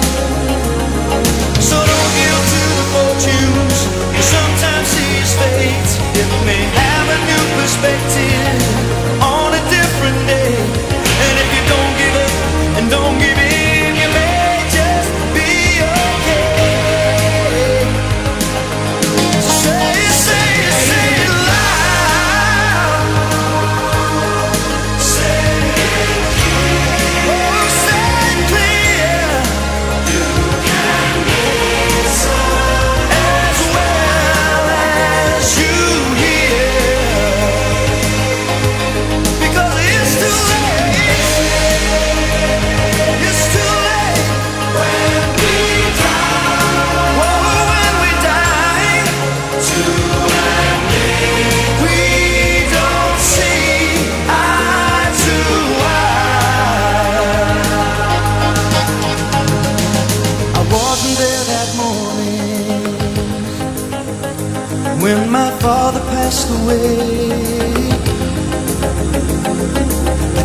S9: So don't yield to the fortunes you sometimes see as fate. It may have a new perspective on a different day. And if you don't give up and don't give in, you may just be okay. Say it loud.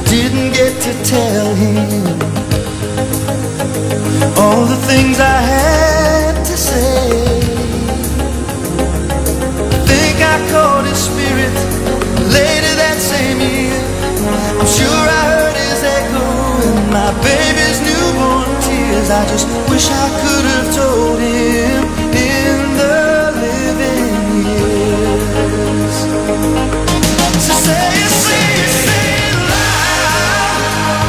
S9: didn't get to tell him all the things I had to say. I think I caught his spirit later that same year. I'm sure I heard his echo in my baby's newborn tears. I just wish I could have told him in the living years. So say it, say it, say it loud.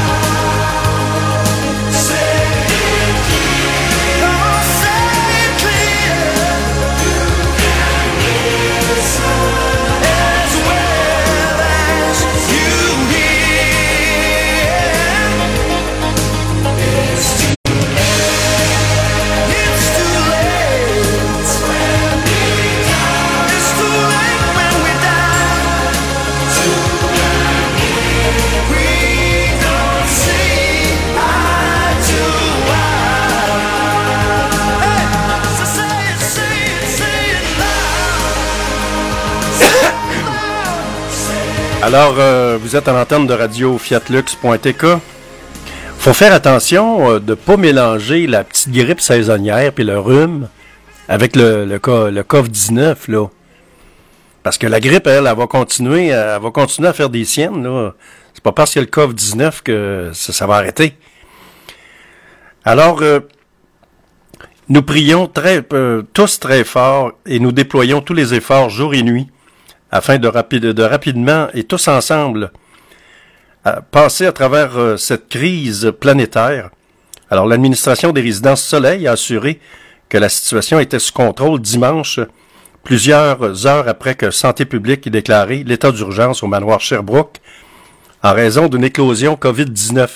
S9: Say it clear. Oh, say it clear. You can listen as well as you hear. It's too late. It's too late. When we die. It's too late when we die. We don't see eye to eye. Hey, so say it, say it, say it loud.
S1: Alors, vous êtes à l'antenne de radio fiatlux.tk. Faut faire attention de pas mélanger la petite grippe saisonnière puis le rhume avec le COVID-19, là. Parce que la grippe, elle va continuer à faire des siennes, là. C'est pas parce qu'il y a le COVID-19 que ça va arrêter. Alors, nous prions tous très fort et nous déployons tous les efforts jour et nuit afin de rapidement et tous ensemble passer à travers cette crise planétaire. Alors, l'administration des résidences Soleil a assuré que la situation était sous contrôle dimanche, plusieurs heures après que Santé publique ait déclaré l'état d'urgence au manoir Sherbrooke en raison d'une éclosion COVID-19.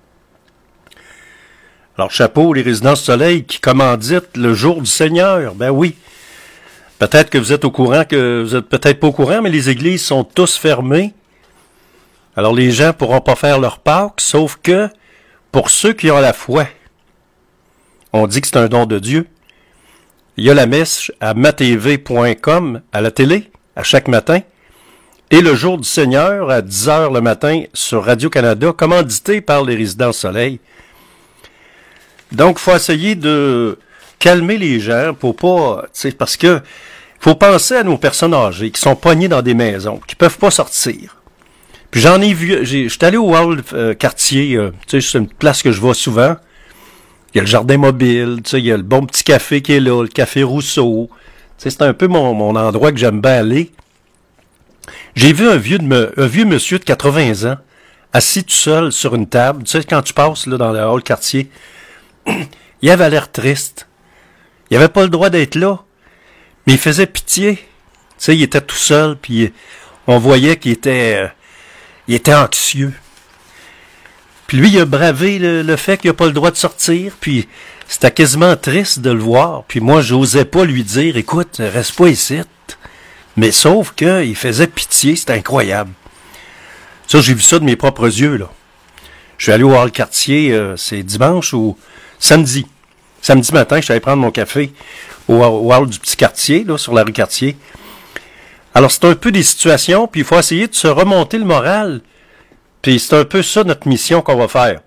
S1: Alors, chapeau, les résidences Soleil qui commanditent le jour du Seigneur. Ben oui. Peut-être que vous êtes au courant, que vous êtes peut-être pas au courant, mais les églises sont tous fermées. Alors, les gens pourront pas faire leur Pâques, sauf que pour ceux qui ont la foi, on dit que c'est un don de Dieu. Il y a la messe à matv.com à la télé, à chaque matin, et le jour du Seigneur à 10h le matin sur Radio-Canada, commandité par les résidences Soleil. Donc, il faut essayer de calmer les gens pour pas, parce que faut penser à nos personnes âgées qui sont poignées dans des maisons, qui peuvent pas sortir. Puis j'en ai vu, j'étais allé au Hall Quartier, c'est une place que je vois souvent. Il y a le jardin mobile, il y a le bon petit café qui est là, le café Rousseau. C'est un peu mon endroit que j'aime bien aller. J'ai vu un vieux monsieur de 80 ans, assis tout seul sur une table. Tu sais, quand tu passes là, dans le Hall Quartier, il avait l'air triste. Il avait pas le droit d'être là, mais il faisait pitié. Tu sais, il était tout seul, puis on voyait qu'il était anxieux. Puis lui, il a bravé le fait qu'il n'a pas le droit de sortir, puis c'était quasiment triste de le voir. Puis moi, j'osais pas lui dire, écoute, reste pas ici. Mais sauf qu'il faisait pitié, c'était incroyable. Ça, j'ai vu ça de mes propres yeux, là. Je suis allé au Hall Quartier, c'est dimanche ou samedi. Samedi matin, je suis allé prendre mon café au Hall du Petit Quartier, là, sur la rue Cartier. Alors, c'est un peu des situations, puis il faut essayer de se remonter le moral. Puis c'est un peu ça notre mission qu'on va faire.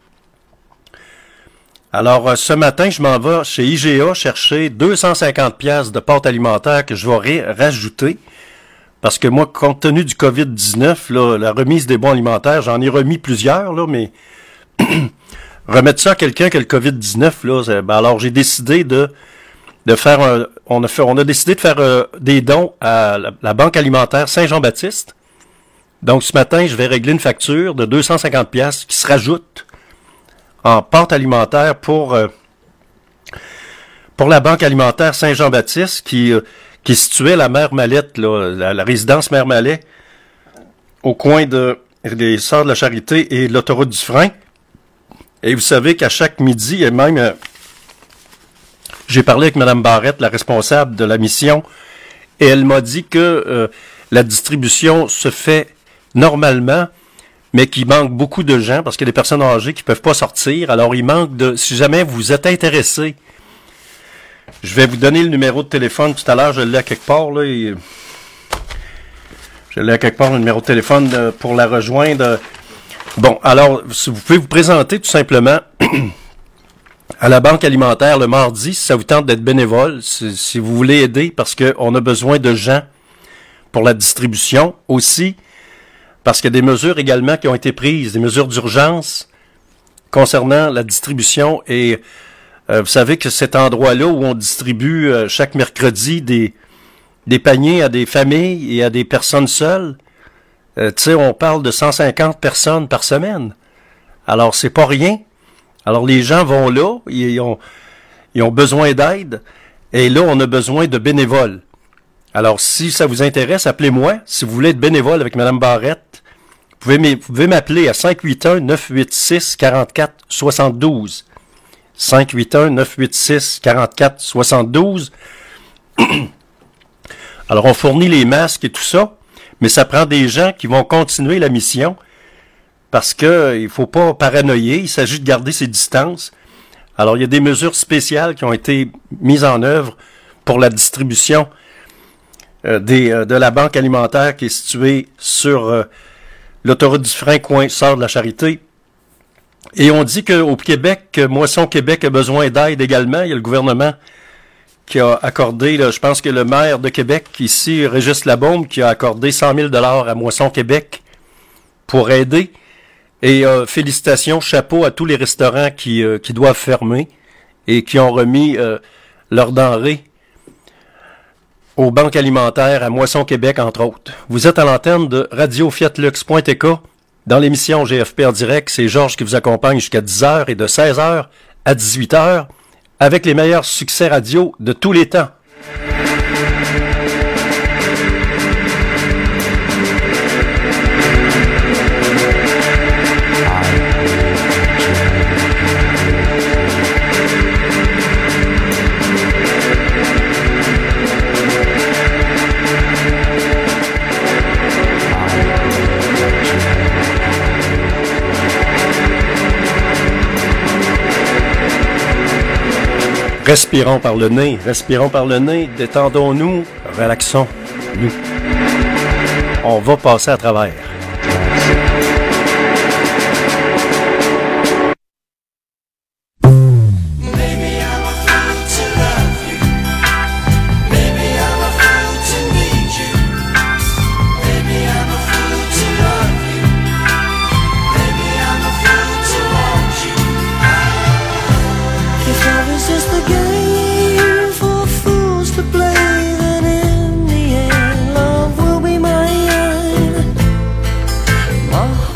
S1: Alors, ce matin, je m'en vais chez IGA chercher 250 pièces de pâte alimentaire que je vais rajouter. Parce que moi, compte tenu du COVID-19, là, la remise des bons alimentaires, j'en ai remis plusieurs, là, mais remettre ça à quelqu'un qui a le COVID-19, là, ben alors j'ai décidé de faire on a décidé de faire des dons à la Banque alimentaire Saint-Jean-Baptiste. Donc, ce matin, je vais régler une facture de 250 pièces qui se rajoute en pâte alimentaire pour la Banque alimentaire Saint-Jean-Baptiste qui est située à la Mère Mallette, là, la résidence Mère Mallet, au coin des Sœurs de la Charité et l'autoroute du Frein. Et vous savez qu'à chaque midi, et même j'ai parlé avec Mme Barrette, la responsable de la mission, et elle m'a dit que la distribution se fait normalement, mais qu'il manque beaucoup de gens, parce qu'il y a des personnes âgées qui ne peuvent pas sortir. Alors, il manque si jamais vous êtes intéressé, je vais vous donner le numéro de téléphone tout à l'heure, je l'ai à quelque part, là. Je l'ai à quelque part, le numéro de téléphone pour la rejoindre. Bon, alors, si vous pouvez vous présenter tout simplement à la Banque alimentaire le mardi, si ça vous tente d'être bénévole, si vous voulez aider, parce qu'on a besoin de gens pour la distribution. Aussi, parce qu'il y a des mesures également qui ont été prises, des mesures d'urgence concernant la distribution. Et vous savez que cet endroit-là où on distribue chaque mercredi des paniers à des familles et à des personnes seules, tu sais, on parle de 150 personnes par semaine. Alors, c'est pas rien. Alors, les gens vont là, ils ont besoin d'aide, et là, on a besoin de bénévoles. Alors, si ça vous intéresse, appelez-moi. Si vous voulez être bénévole avec Mme Barrette, vous pouvez m'appeler à 581-986-4472. 581-986-4472. Alors, on fournit les masques et tout ça, mais ça prend des gens qui vont continuer la mission parce que il faut pas paranoïer, il s'agit de garder ses distances. Alors, il y a des mesures spéciales qui ont été mises en œuvre pour la distribution de la banque alimentaire qui est située sur l'autoroute du Frein, coin Sœur de la Charité. Et on dit qu'au Québec, Moisson Québec a besoin d'aide également. Il y a le gouvernement qui a accordé, là, je pense que le maire de Québec, ici, Régis Labaume, qui a accordé 100 000 $ à Moisson Québec pour aider. Et félicitations, chapeau à tous les restaurants qui doivent fermer et qui ont remis leurs denrées aux banques alimentaires à Moisson Québec, entre autres. Vous êtes à l'antenne de Radio-Fiat-Lux.tk dans l'émission GFP en direct. C'est Georges qui vous accompagne jusqu'à 10h et de 16h à 18h avec les meilleurs succès radio de tous les temps. Respirons par le nez, détendons-nous, relaxons-nous. On va passer à travers.
S10: Oh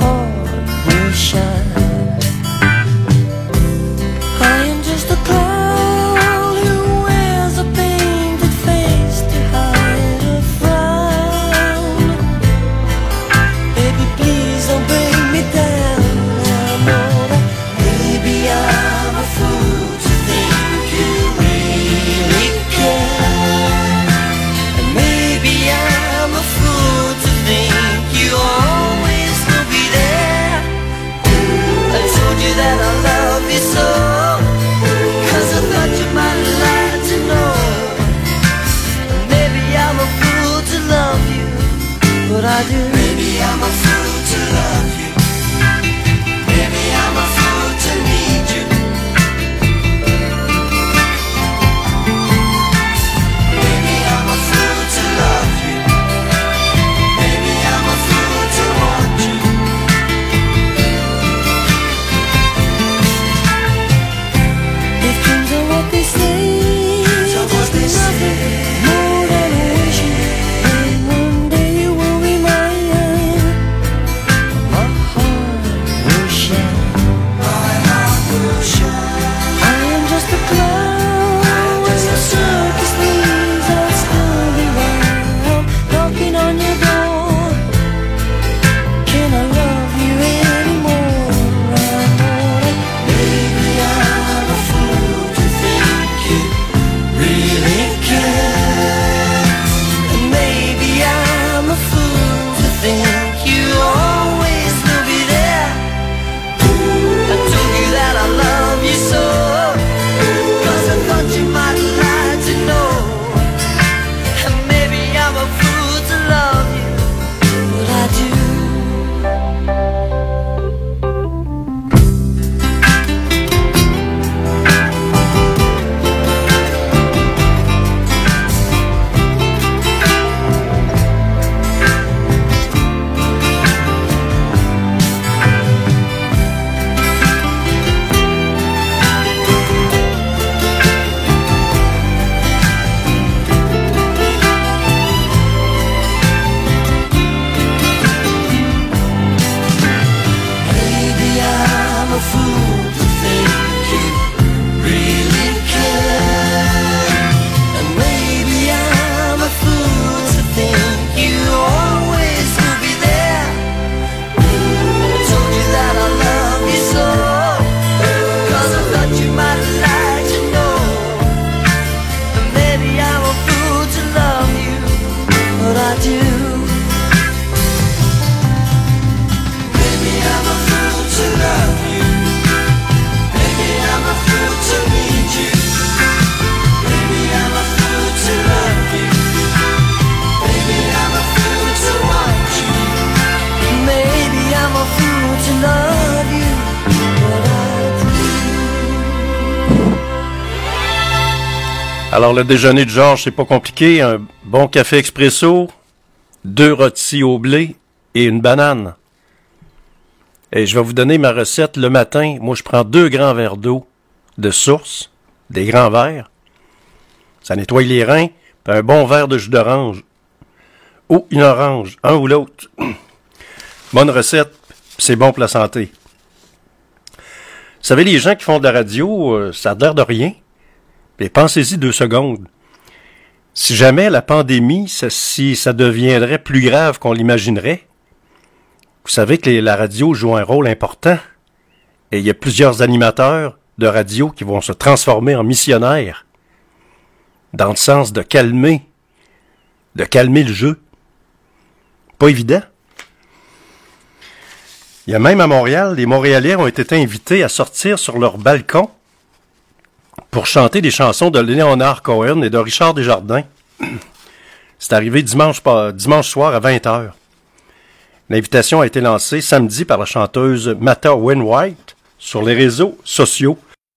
S1: Alors, le déjeuner de Georges, c'est pas compliqué. Un bon café expresso, 2 rôtis au blé et une banane. Et je vais vous donner ma recette le matin. Moi, je prends 2 grands verres d'eau de source, des grands verres. Ça nettoie les reins, puis un bon verre de jus d'orange. Ou une orange, un ou l'autre. Bonne recette, puis c'est bon pour la santé. Vous savez, les gens qui font de la radio, ça a l'air de rien. Mais pensez-y 2 secondes. Si jamais la pandémie, si ça deviendrait plus grave qu'on l'imaginerait, vous savez que la radio joue un rôle important. Et il y a plusieurs animateurs de radio qui vont se transformer en missionnaires. Dans le sens de calmer le jeu. Pas évident. Il y a même à Montréal, les Montréalais ont été invités à sortir sur leur balcon pour chanter des chansons de Léonard Cohen et de Richard Desjardins. C'est arrivé dimanche soir à 20h. L'invitation a été lancée samedi par la chanteuse Mata Wainwright sur les réseaux sociaux.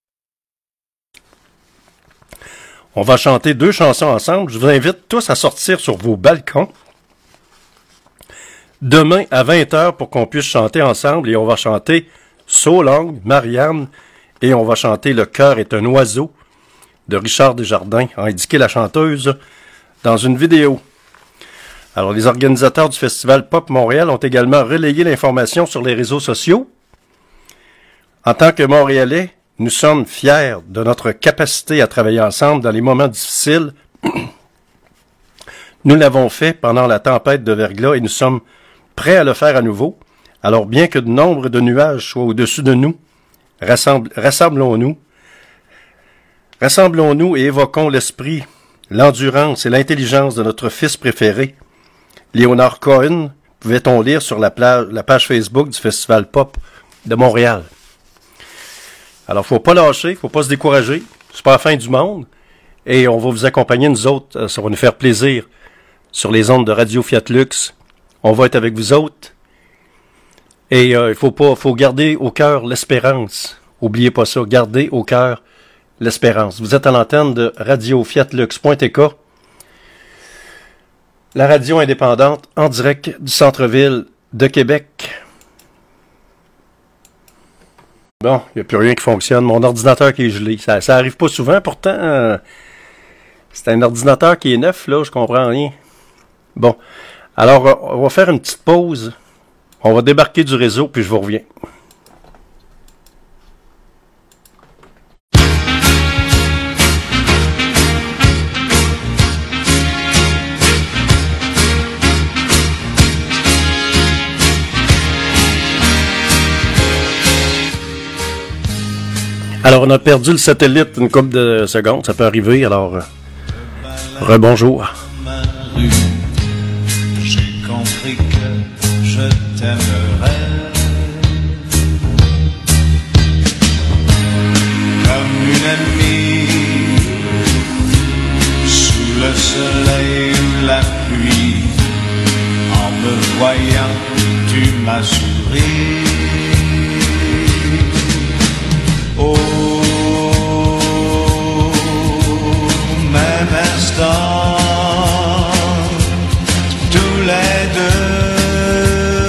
S1: On va chanter 2 chansons ensemble. Je vous invite tous à sortir sur vos balcons demain à 20h pour qu'on puisse chanter ensemble. Et on va chanter So Long, Marianne, et on va chanter Le cœur est un oiseau de Richard Desjardins, a indiqué la chanteuse dans une vidéo. Alors, les organisateurs du Festival Pop Montréal ont également relayé l'information sur les réseaux sociaux. En tant que Montréalais, nous sommes fiers de notre capacité à travailler ensemble dans les moments difficiles. Nous l'avons fait pendant la tempête de verglas et nous sommes prêts à le faire à nouveau. Alors, bien que de nombre de nuages soient au-dessus de nous, rassemblons-nous et évoquons l'esprit, l'endurance et l'intelligence de notre fils préféré, Léonard Cohen, pouvait-on lire sur la page Facebook du Festival Pop de Montréal. Alors, faut pas lâcher, faut pas se décourager. C'est pas la fin du monde. Et on va vous accompagner, nous autres. Ça va nous faire plaisir. Sur les ondes de Radio Fiat Lux. On va être avec vous autres. Et il faut garder au cœur l'espérance. Oubliez pas ça. Gardez au cœur l'espérance. Vous êtes à l'antenne de radiofiatlux.tk. La radio indépendante en direct du centre-ville de Québec. Bon, il n'y a plus rien qui fonctionne. Mon ordinateur qui est gelé. Ça arrive pas souvent, pourtant. C'est un ordinateur qui est neuf, là, je comprends rien. Bon, alors, on va faire une petite pause. On va débarquer du réseau, puis je vous reviens. Alors, on a perdu le satellite une couple de secondes, ça peut arriver, alors rebonjour.
S9: J'ai compris que je t'aimerais comme une amie sous le soleil ou la pluie. En me voyant, tu m'as souri. Au même instant, tous les deux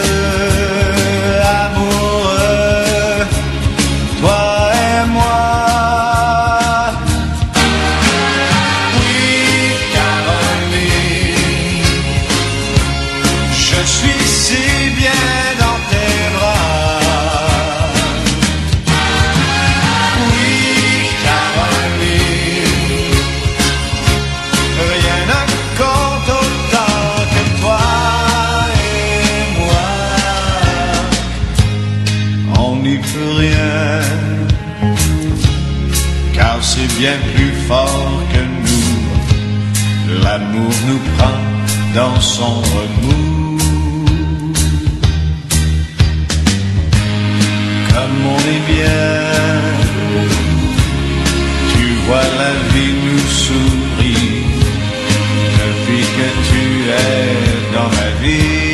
S9: amoureux, toi et moi. Oui, Caroline, je suis si bien dans tes bras. Car c'est bien plus fort que nous. L'amour nous prend dans son remous. Comme on est bien, tu vois la vie nous sourit. Depuis que tu es dans ma vie.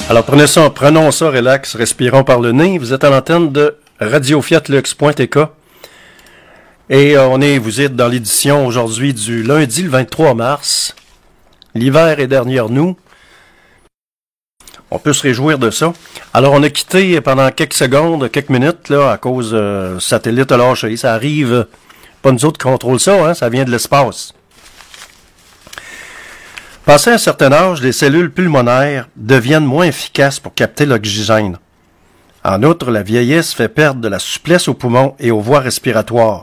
S1: Alors prenons ça, relax, respirons par le nez. Vous êtes à l'antenne de radiofiatlux.tk et vous êtes dans l'édition aujourd'hui du lundi le 23 mars. L'hiver est derrière nous. On peut se réjouir de ça. Alors on a quitté pendant quelques secondes, quelques minutes là à cause satellite a lâché. Ça arrive, pas nous autres qui contrôlent ça, hein, ça vient de l'espace. Passé un certain âge, les cellules pulmonaires deviennent moins efficaces pour capter l'oxygène. En outre, la vieillesse fait perdre de la souplesse aux poumons et aux voies respiratoires.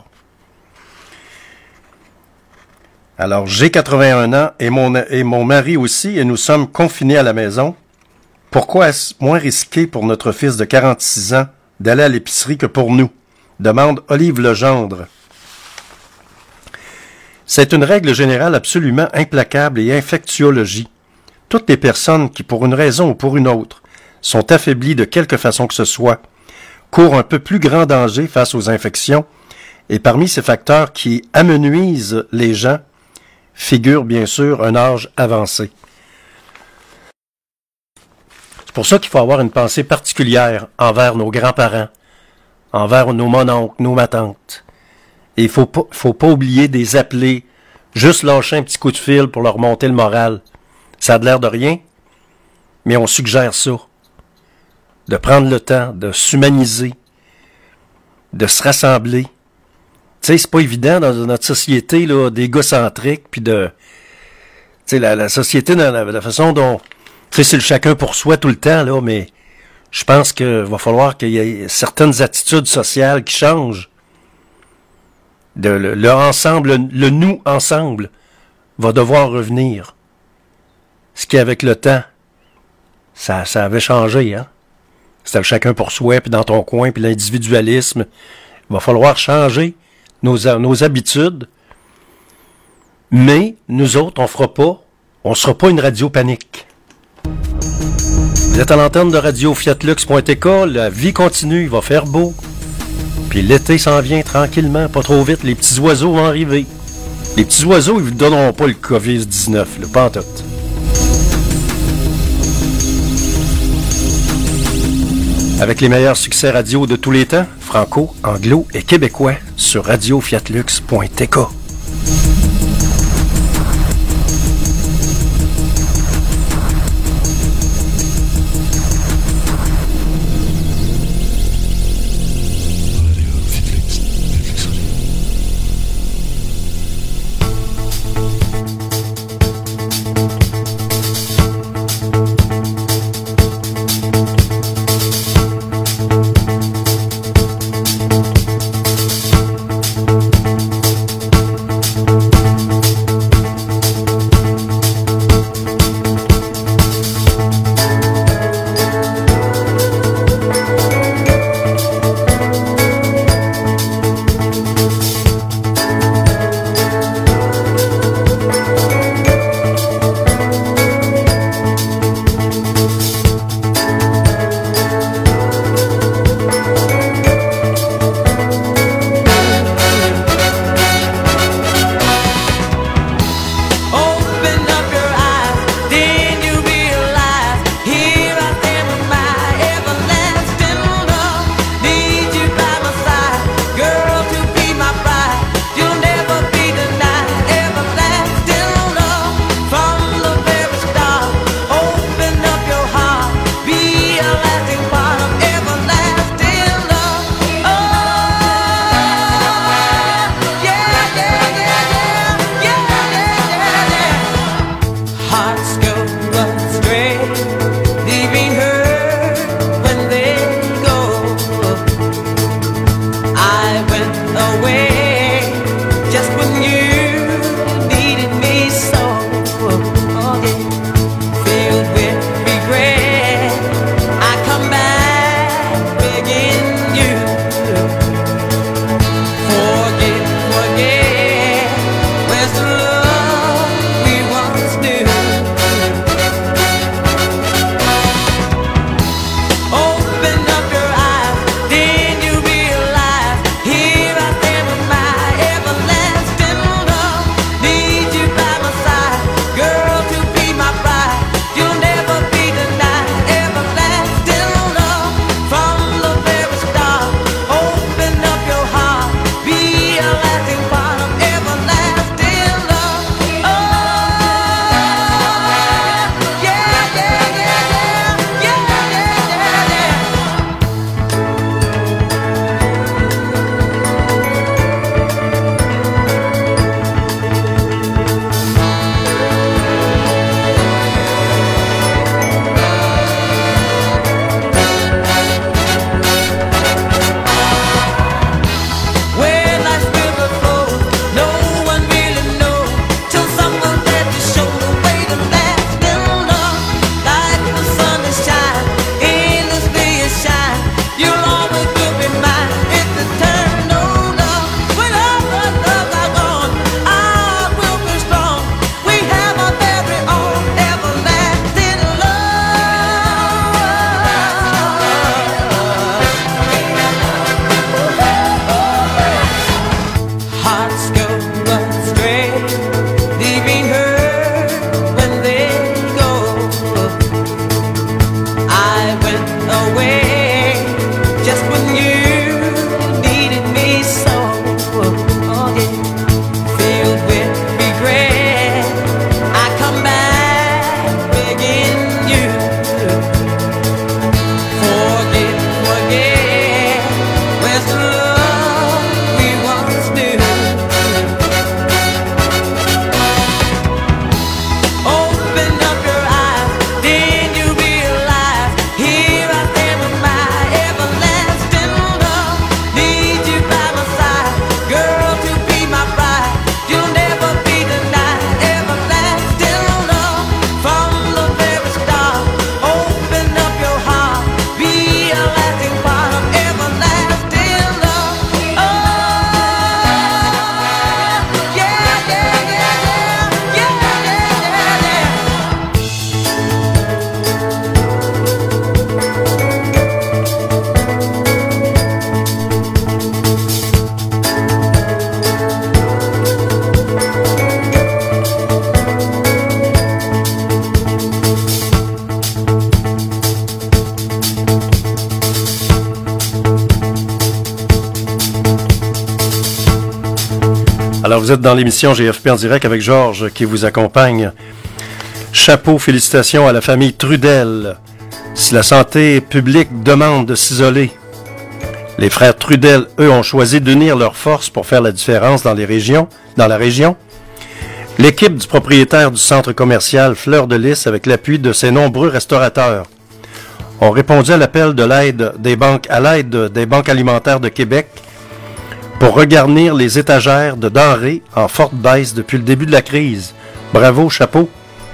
S1: Alors, j'ai 81 ans et mon mari aussi, et nous sommes confinés à la maison. Pourquoi est-ce moins risqué pour notre fils de 46 ans d'aller à l'épicerie que pour nous? Demande Olive Legendre. C'est une règle générale absolument implacable et infectiologie. Toutes les personnes qui, pour une raison ou pour une autre, sont affaiblies de quelque façon que ce soit, courent un peu plus grand danger face aux infections, et parmi ces facteurs qui amenuisent les gens, figure bien sûr un âge avancé. C'est pour ça qu'il faut avoir une pensée particulière envers nos grands-parents, envers nos mononcles, nos matantes. Et il faut pas oublier de les appeler, juste lâcher un petit coup de fil pour leur monter le moral. Ça a l'air de rien, mais on suggère ça. De prendre le temps, de s'humaniser, de se rassembler. Tu sais, c'est pas évident dans notre société là, d'égocentrique, puis de... Tu sais, la société, dans la façon dont... Tu sais, c'est le chacun pour soi tout le temps, là, mais je pense qu'il va falloir qu'il y ait certaines attitudes sociales qui changent. Le ensemble, le nous ensemble va devoir revenir. Ce qui, avec le temps, ça avait changé, hein. C'était le chacun pour soi, puis dans ton coin, puis l'individualisme. Il va falloir changer nos habitudes. Mais, nous autres, on sera pas une radio panique. Vous êtes à l'antenne de radiofiatlux.tk, la vie continue, il va faire beau. Puis l'été s'en vient tranquillement, pas trop vite, les petits oiseaux vont arriver. Les petits oiseaux, ils vous donneront pas le COVID-19, là, pas en tout. Avec les meilleurs succès radio de tous les temps, franco, anglo et québécois, sur radiofiatlux.tk.
S3: everlasting love we once knew. Open up your eyes, then you realize here I stand with my everlasting love. Need you by my side, girl, to be my bride. You'll never be denied. Everlasting love from the very start. Open up your heart, be a lasting part of everlasting love. Oh, yeah, yeah, yeah, yeah, yeah, yeah, yeah.
S1: Alors, vous êtes dans l'émission GFP en direct avec Georges qui vous accompagne. Chapeau, félicitations à la famille Trudel. Si la santé publique demande de s'isoler, les frères Trudel, eux, ont choisi d'unir leurs forces pour faire la différence dans la région. L'équipe du propriétaire du centre commercial Fleur de Lys, avec l'appui de ses nombreux restaurateurs, ont répondu à l'appel de l'aide des banques alimentaires de Québec pour regarnir les étagères de denrées en forte baisse depuis le début de la crise. Bravo, chapeau.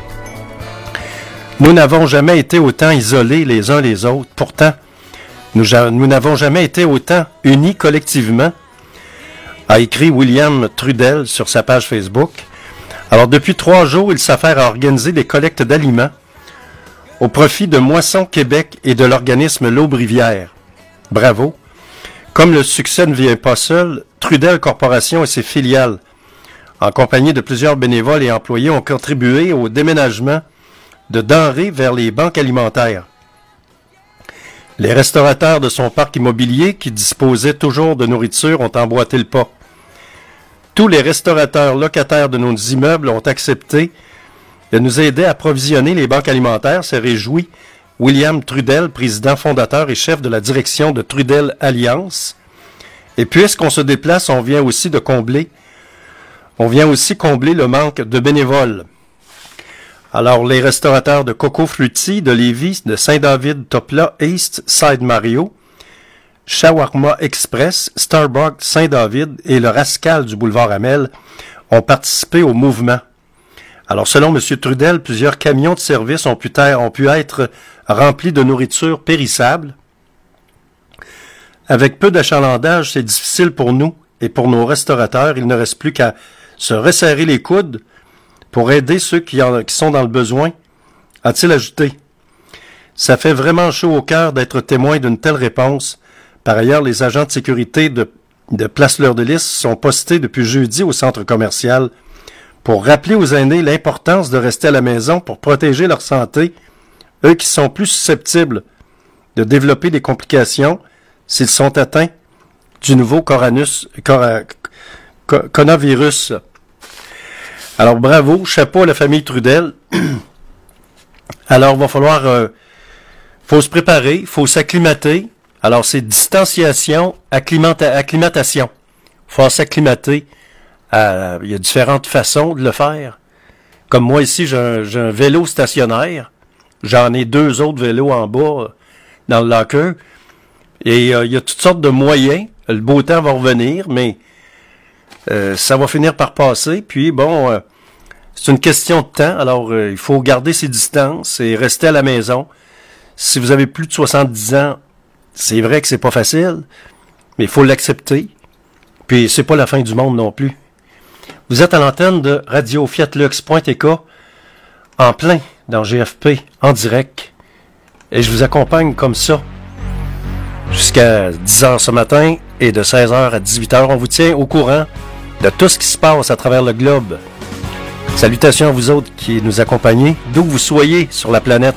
S1: Nous n'avons jamais été autant isolés les uns les autres. Pourtant, nous n'avons jamais été autant unis collectivement, a écrit William Trudel sur sa page Facebook. Alors, depuis 3 jours, il s'affaire à organiser des collectes d'aliments au profit de Moisson Québec et de l'organisme L'Aube-Rivière. Bravo. Comme le succès ne vient pas seul, Trudel Corporation et ses filiales, en compagnie de plusieurs bénévoles et employés, ont contribué au déménagement de denrées vers les banques alimentaires. Les restaurateurs de son parc immobilier, qui disposaient toujours de nourriture, ont emboîté le pas. Tous les restaurateurs locataires de nos immeubles ont accepté de nous aider à approvisionner les banques alimentaires, s'est réjoui William Trudel, président fondateur et chef de la direction de Trudel Alliance. Et puisqu'on se déplace, on vient aussi combler le manque de bénévoles. Alors, les restaurateurs de Coco Frutti, de Lévis, de Saint-David, Topla, East Side Mario, Shawarma Express, Starbucks, Saint-David et le Rascal du boulevard Amel ont participé au mouvement. Alors, selon M. Trudel, plusieurs camions de service ont pu être remplis de nourriture périssable. Avec peu d'achalandage, c'est difficile pour nous et pour nos restaurateurs. Il ne reste plus qu'à se resserrer les coudes pour aider ceux qui sont dans le besoin, a-t-il ajouté. Ça fait vraiment chaud au cœur d'être témoin d'une telle réponse. Par ailleurs, les agents de sécurité de Place Fleur de Lys sont postés depuis jeudi au centre commercial pour rappeler aux aînés l'importance de rester à la maison pour protéger leur santé, eux qui sont plus susceptibles de développer des complications s'ils sont atteints du nouveau coronavirus. Alors bravo, chapeau à la famille Trudel. Alors, il va falloir faut se préparer, il faut s'acclimater. Alors, c'est distanciation, acclimatation. Il faut s'acclimater. Il y a différentes façons de le faire. Comme moi ici, j'ai un vélo stationnaire. J'en ai 2 autres vélos en bas dans le locker. Et il y a toutes sortes de moyens. Le beau temps va revenir, mais ça va finir par passer. Puis bon, c'est une question de temps. Alors, il faut garder ses distances et rester à la maison. Si vous avez plus de 70 ans, c'est vrai que c'est pas facile, mais il faut l'accepter. Puis c'est pas la fin du monde non plus. Vous êtes à l'antenne de Radio Fiatlux.tk en plein dans GFP en direct. Et je vous accompagne comme ça jusqu'à 10h ce matin et de 16h à 18h. On vous tient au courant de tout ce qui se passe à travers le globe. Salutations à vous autres qui nous accompagnez, d'où vous soyez sur la planète.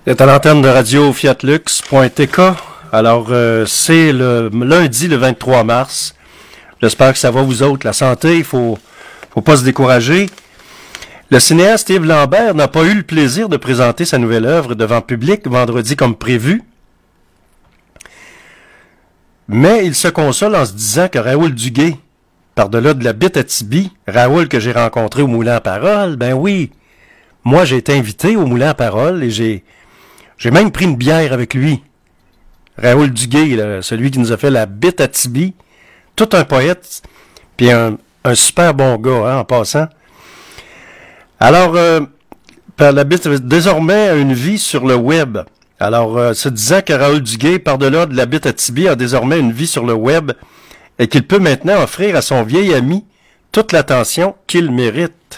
S1: C'est à l'antenne de radio fiatlux.tk. Alors, c'est le lundi, le 23 mars. J'espère que ça va, vous autres. La santé, il faut pas se décourager. Le cinéaste Yves Lambert n'a pas eu le plaisir de présenter sa nouvelle œuvre devant public vendredi comme prévu. Mais il se console en se disant que Raoul Duguay, par-delà de la bite à Tibi, Raoul que j'ai rencontré au Moulin à Parole, ben oui, moi j'ai été invité au Moulin à Parole et j'ai même pris une bière avec lui. Raoul Duguay, là, celui qui nous a fait la bite à Tibi, tout un poète, puis un super bon gars, hein, en passant. Alors, la bite désormais a une vie sur le web. Alors, se disant que Raoul Duguay, par-delà de la bite à Tibi, a désormais une vie sur le web et qu'il peut maintenant offrir à son vieil ami toute l'attention qu'il mérite.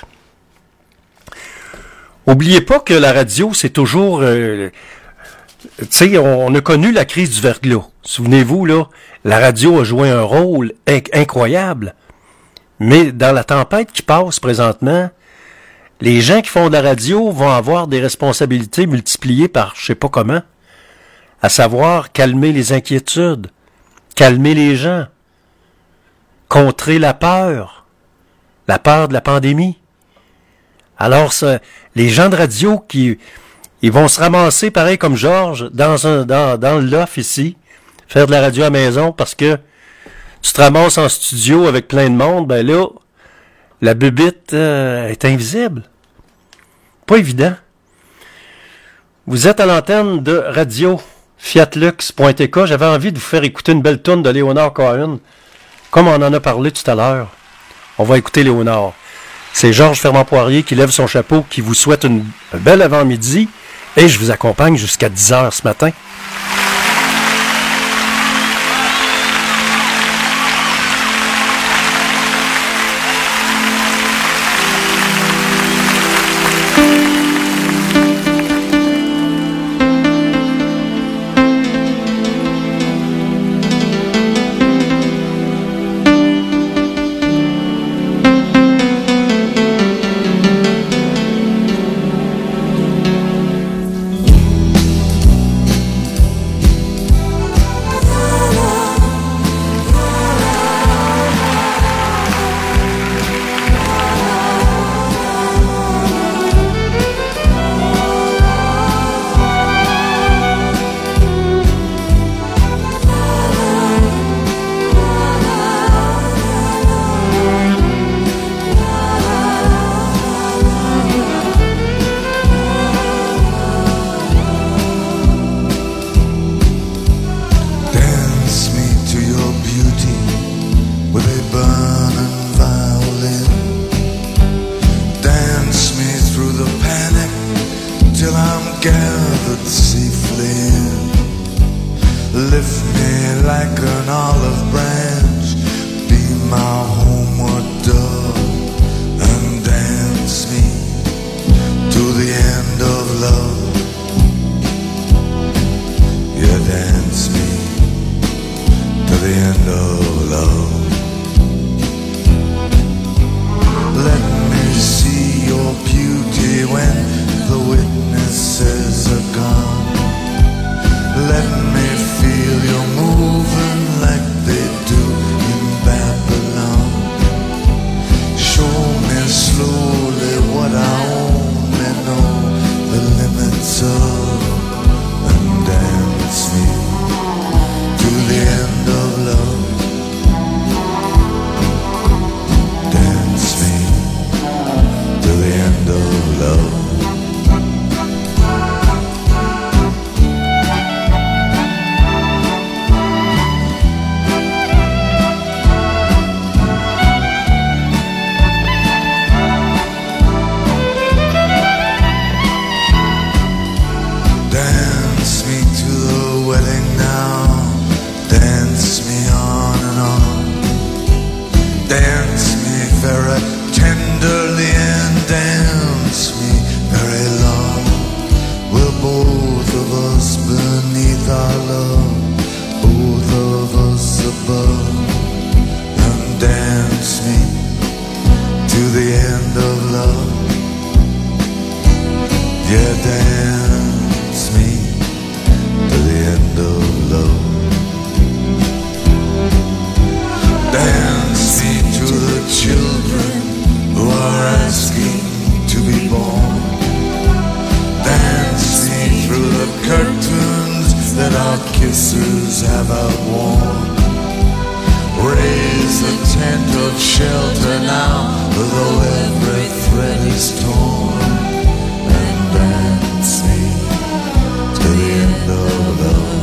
S1: Oubliez pas que la radio, c'est toujours... tu sais, on a connu la crise du verglas. Souvenez-vous, là, la radio a joué un rôle incroyable. Mais dans la tempête qui passe présentement, les gens qui font de la radio vont avoir des responsabilités multipliées par je sais pas comment, à savoir calmer les inquiétudes, calmer les gens, contrer la peur de la pandémie. Alors, les gens de radio ils vont se ramasser, pareil comme Georges, dans le loft ici, faire de la radio à la maison, parce que tu te ramasses en studio avec plein de monde, ben là, la bubite est invisible. Pas évident. Vous êtes à l'antenne de radio fiatlux.tk. J'avais envie de vous faire écouter une belle toune de Léonard Cohen, comme on en a parlé tout à l'heure. On va écouter Léonard. C'est Georges Fermant-Poirier qui lève son chapeau, qui vous souhaite un bel avant-midi, et je vous accompagne jusqu'à 10h ce matin.
S9: Yeah, dance me are asking to be born, dancing through the curtains that our kisses have outworn. Raise a tent of shelter now, though every thread is torn, and dancing to the end of love.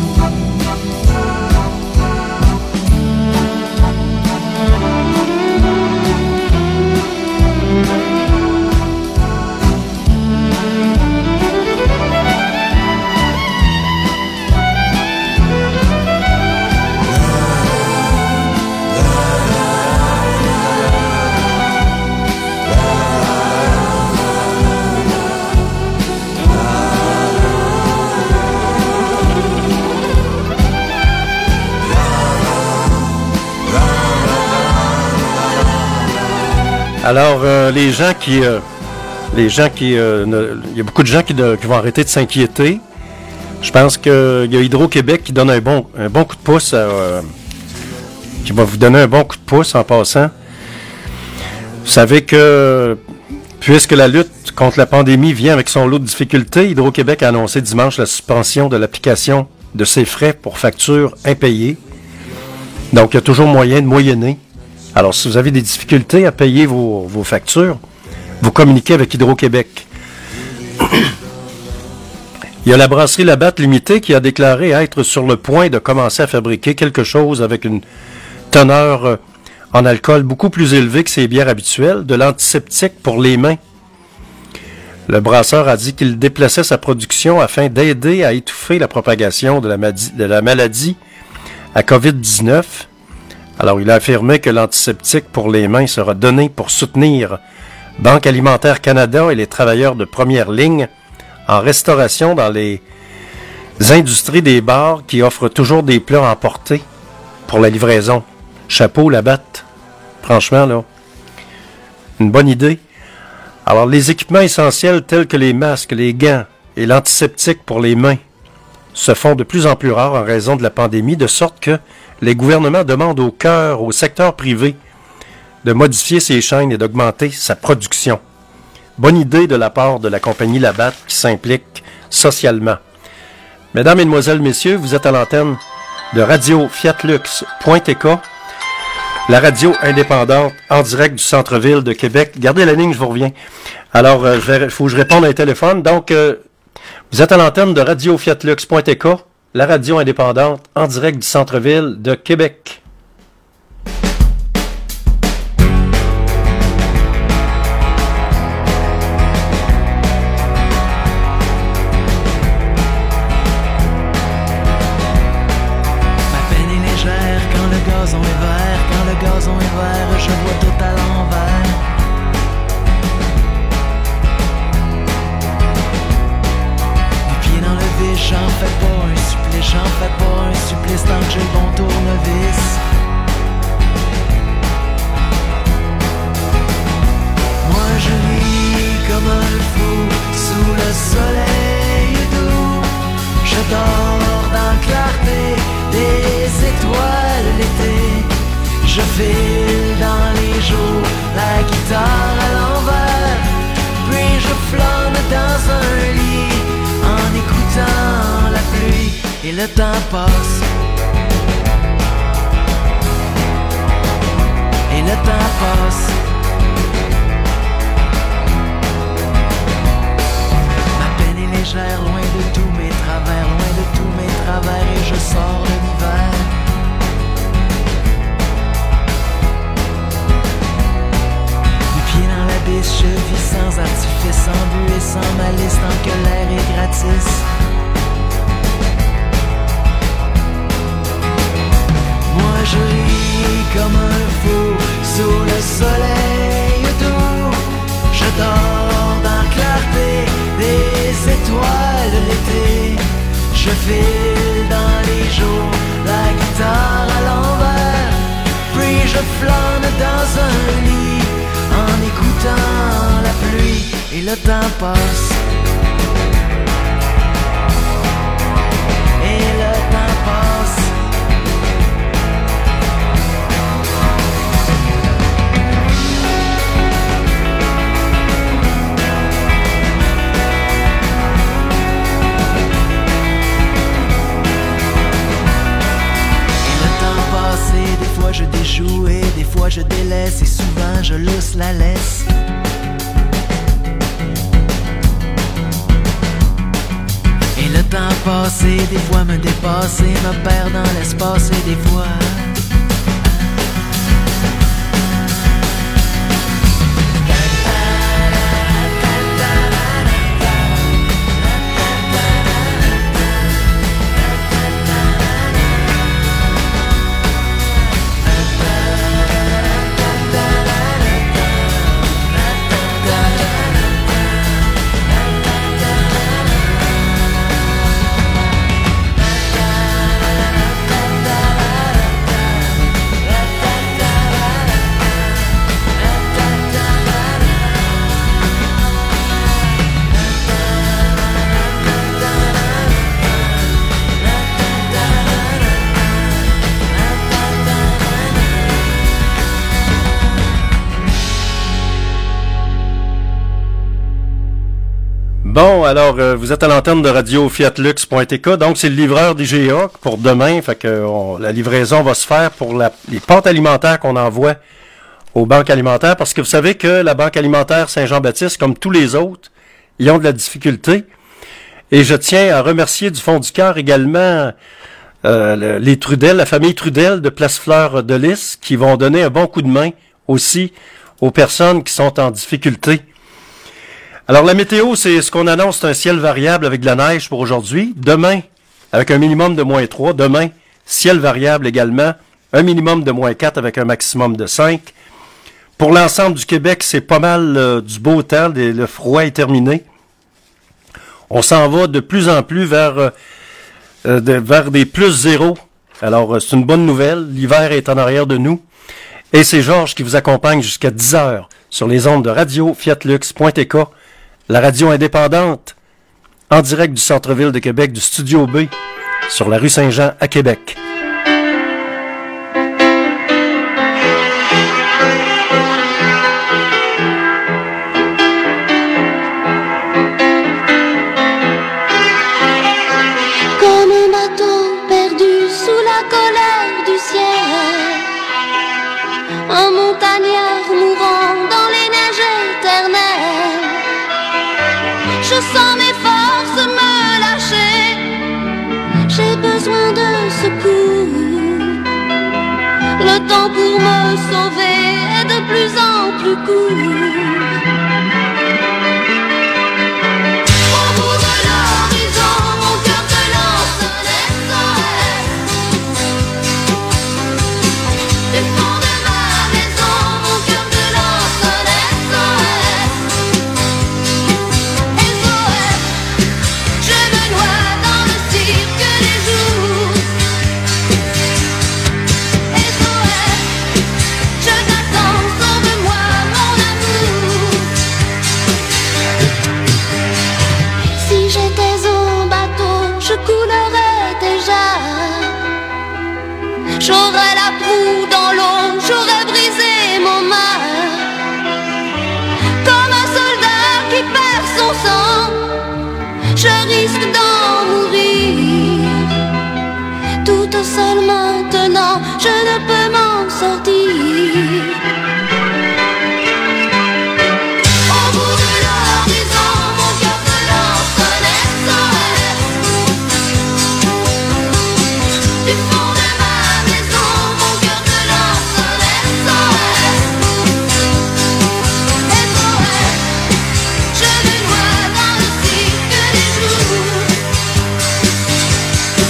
S1: Alors, les gens qui, il y a beaucoup de gens qui vont arrêter de s'inquiéter. Je pense qu'il y a Hydro-Québec qui donne un bon coup de pouce, qui va vous donner un bon coup de pouce en passant. Vous savez que, puisque la lutte contre la pandémie vient avec son lot de difficultés, Hydro-Québec a annoncé dimanche la suspension de l'application de ses frais pour factures impayées. Donc, il y a toujours moyen de moyenner. Alors, si vous avez des difficultés à payer vos factures, vous communiquez avec Hydro-Québec. Il y a la brasserie Labatt Limitée qui a déclaré être sur le point de commencer à fabriquer quelque chose avec une teneur en alcool beaucoup plus élevée que ses bières habituelles, de l'antiseptique pour les mains. Le brasseur a dit qu'il déplaçait sa production afin d'aider à étouffer la propagation de la maladie à COVID-19. Alors, il a affirmé que l'antiseptique pour les mains sera donné pour soutenir Banque Alimentaire Canada et les travailleurs de première ligne en restauration dans les industries des bars qui offrent toujours des plats emportés pour la livraison. Chapeau, Labatt. Franchement, là, une bonne idée. Alors, les équipements essentiels tels que les masques, les gants et l'antiseptique pour les mains se font de plus en plus rares en raison de la pandémie, de sorte que les gouvernements demandent au secteur privé de modifier ses chaînes et d'augmenter sa production. Bonne idée de la part de la compagnie Labatt qui s'implique socialement. Mesdames, Mesdemoiselles, Messieurs, vous êtes à l'antenne de Radio Fiatlux.tk, la radio indépendante en direct du centre-ville de Québec. Gardez la ligne, je vous reviens. Alors, il faut que je réponde à un téléphone. Donc, vous êtes à l'antenne de Radio Fiatlux.tk, la radio indépendante en direct du centre-ville de Québec.
S10: Ma peine est légère quand le gazon est vert, quand le gazon est vert, je vois tout à l'envers. Les pieds dans le vide, j'en fais pas un supplice, j'en fais pas un supplice tant que j'ai le bon tournevis. Moi je ris comme un fou sous le soleil doux. Je dors dans la clarté des étoiles l'été. Je file dans les jours, la guitare à l'envers. Puis je flâne dans un lit en écoutant la pluie. Et le temps passe. Et le temps passe. Ma peine est légère, loin de tous mes travers, loin de tous mes travers, et je sors de l'hiver. Les pieds dans l'abysse, je vis sans artifice, sans but et sans malice, tant que l'air est gratis. Moi je ris comme un fou sous le soleil doux. Je dors dans la clarté des étoiles l'été. Je file dans les jours, la guitare à l'envers. Puis je flâne dans un lit en écoutant la pluie. Et le temps passe. Et le temps passe. je déjoue et des fois je délaisse et souvent je lousse la laisse. Et le temps passé, des fois me dépasser, me perd dans l'espace et des fois...
S1: Bon, alors, vous êtes à l'antenne de radio fiatlux.tk, donc c'est le livreur d'IGA pour demain, fait que la livraison va se faire pour les pâtes alimentaires qu'on envoie aux banques alimentaires, parce que vous savez que la Banque alimentaire Saint-Jean-Baptiste, comme tous les autres, ils ont de la difficulté, et je tiens à remercier du fond du cœur également les Trudel, la famille Trudel de Place Fleur de Lys, qui vont donner un bon coup de main aussi aux personnes qui sont en difficulté. Alors, la météo, c'est ce qu'on annonce, c'est un ciel variable avec de la neige pour aujourd'hui. Demain, avec un minimum de -3. Demain, ciel variable également. Un minimum de -4 avec un maximum de 5. Pour l'ensemble du Québec, c'est pas mal du beau temps. Le froid est terminé. On s'en va de plus en plus vers des plus 0. Alors, c'est une bonne nouvelle. L'hiver est en arrière de nous. Et c'est Georges qui vous accompagne jusqu'à 10h sur les ondes de radio fiatlux.tk. La radio indépendante, en direct du centre-ville de Québec, du Studio B, sur la rue Saint-Jean à Québec.
S11: Comme un bateau perdu sous la colère du ciel, un montagnard mourant dans les neiges éternelles. Je sens mes forces me lâcher, j'ai besoin de secours. Le temps pour me sauver est de plus en plus court. Au bout de l'horizon, mon cœur te lance des sonnettes. Du fond de ma maison, mon cœur te lance des sonnettes. Je me noie dans le cirque des jours. SOS, je t'attends, sauve-moi mon amour. Si j'étais un bateau, je coulerais déjà. J'aurais la proue dans l'eau, j'aurais brisé mon mât. Comme un soldat qui perd son sang, je risque d'en mourir. Toute seule maintenant, je ne peux m'en sortir. Au bout de l'horizon, mon cœur te lance des sonnettes. Du fond de ma maison, mon cœur te lance des sonnettes. SOS, je me noie dans le cirque des jours.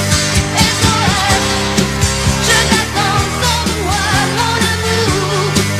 S11: SOS, je t'attends, sauve-moi mon amour.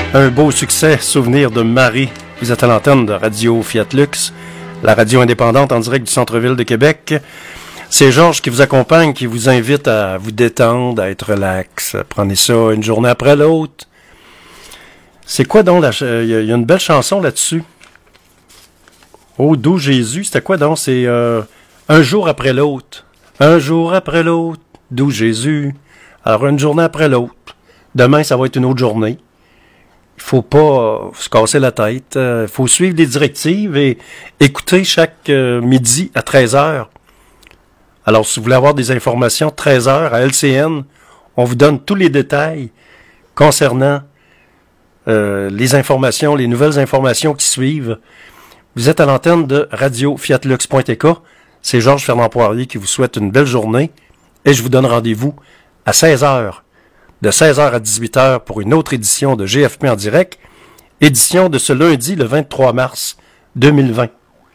S1: Un beau succès, souvenir de Marie. Vous êtes à l'antenne de Radio Fiat Lux, la radio indépendante en direct du centre-ville de Québec. C'est Georges qui vous accompagne, qui vous invite à vous détendre, à être relax. Prenez ça une journée après l'autre. C'est quoi donc? Il y a une belle chanson là-dessus. Oh, doux Jésus, c'était quoi donc? C'est un jour après l'autre. Un jour après l'autre, doux Jésus. Alors, une journée après l'autre. Demain, ça va être une autre journée. Il faut pas se casser la tête. Il faut suivre des directives et écouter chaque midi à 13h. Alors, si vous voulez avoir des informations, 13h à LCN, on vous donne tous les détails concernant les informations, les nouvelles informations qui suivent. Vous êtes à l'antenne de Radio Fiatlux.tk. C'est Georges Fernand Poirier qui vous souhaite une belle journée et je vous donne rendez-vous à 16h. De 16h à 18h pour une autre édition de GFP en direct, édition de ce lundi, le 23 mars 2020.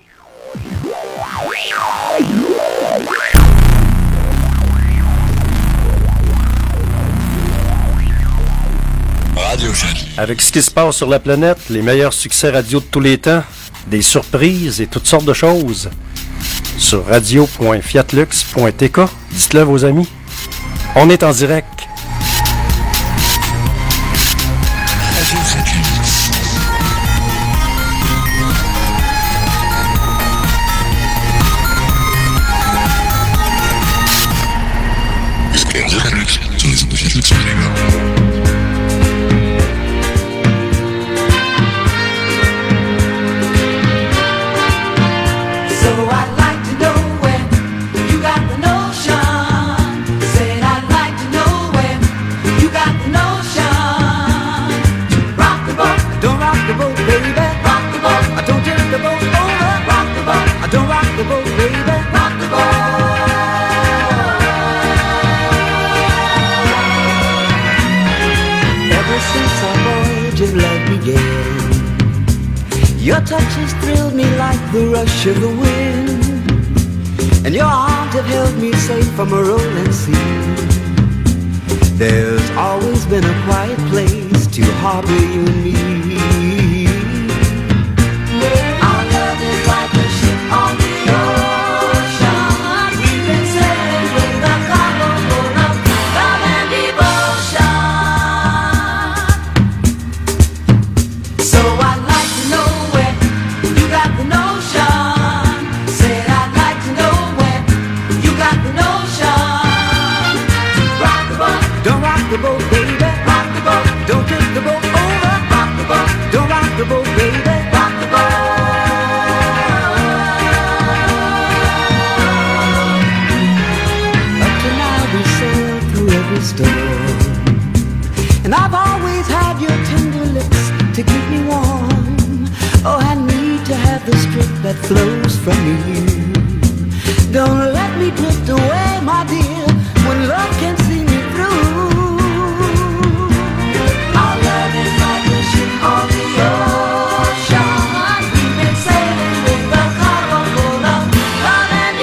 S1: Avec ce qui se passe sur la planète, les meilleurs succès radio de tous les temps, des surprises et toutes sortes de choses, sur radio.fiatlux.tk, dites-le vos amis, on est en direct.
S10: Your touch has thrilled me like the rush of the wind, and your arms have held me safe from a rolling sea. There's always been a quiet place to harbor you and me. Our love is like a ship on the ocean. We've been sailing with a cargo full of love and devotion. So I'd like to know where you got the notion. Said I'd like to know where you got the notion. Rock the boat, don't rock the boat, baby. Rock the boat, don't tip the boat over. Rock the boat, don't rock the boat, baby. Rock the boat. Up to now we sailed through every storm, and I've always had your tender lips to keep me warm. Oh, I need to have the strength that flows from you. Don't let me drift away, my dear, when love can see me through. Our love is like a ship on the ocean. We've been sailing with a cargo full of love and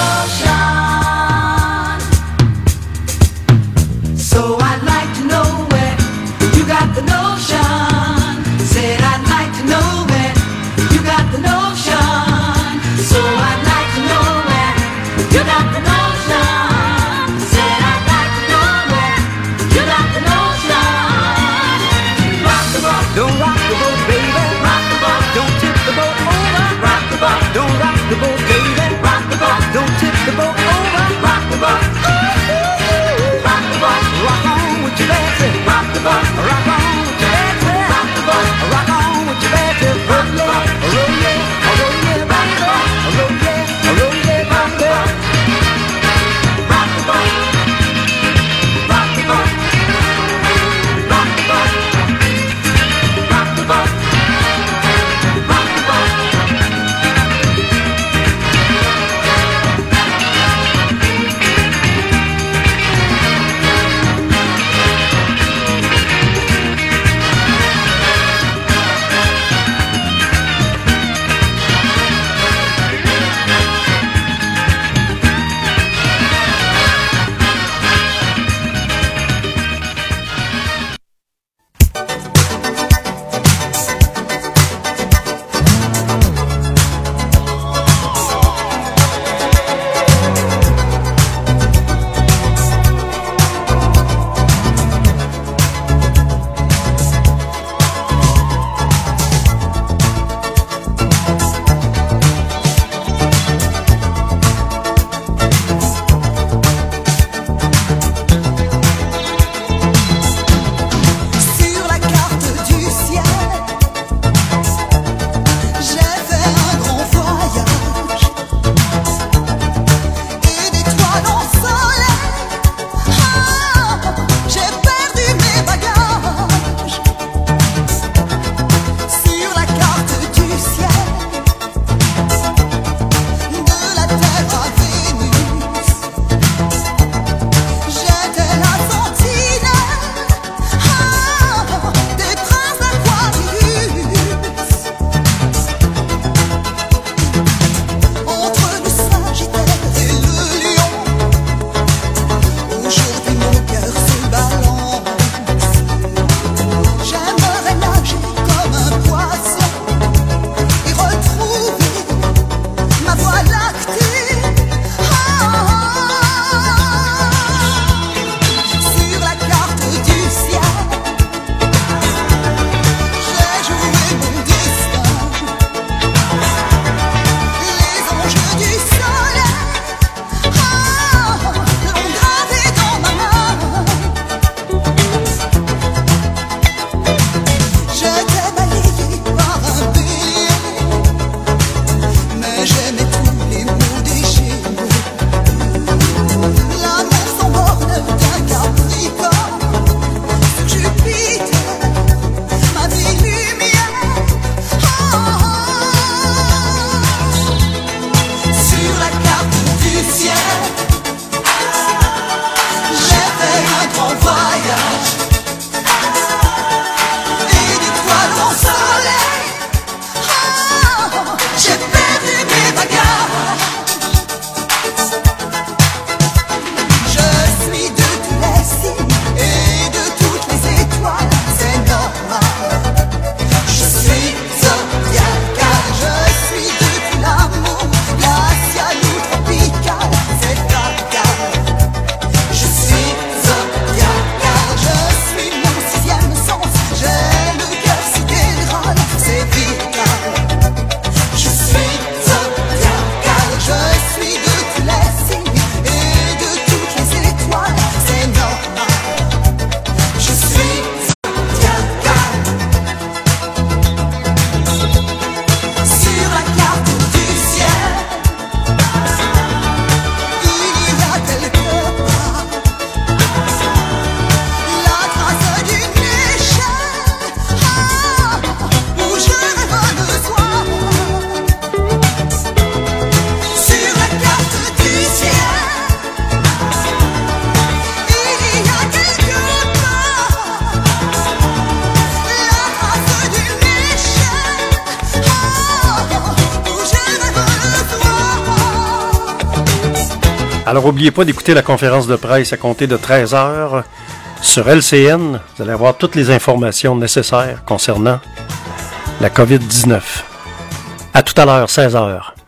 S10: devotion. So I'd like to know where you got the notion. Said I'd like to know where you got the notion. So I'd like to know where you got the notion. Said I'd like to know where you got the notion. Rock the boat, don't rock the boat, baby. Rock the boat, don't tip the boat over. Rock the boat, don't rock the boat, baby. Rock the boat, don't tip the boat over. Rock the boat, rock the boat, rock on with your baby. Rock the boat, rock on with your baby. Rock the boat, rock on with your baby. Rock the boat, roll yeah, roll yeah, rock the boat, roll yeah, roll yeah, rock the boat.
S1: Alors, n'oubliez pas d'écouter la conférence de presse à compter de 13h sur LCN. Vous allez avoir toutes les informations nécessaires concernant la COVID-19. À tout à l'heure, 16h.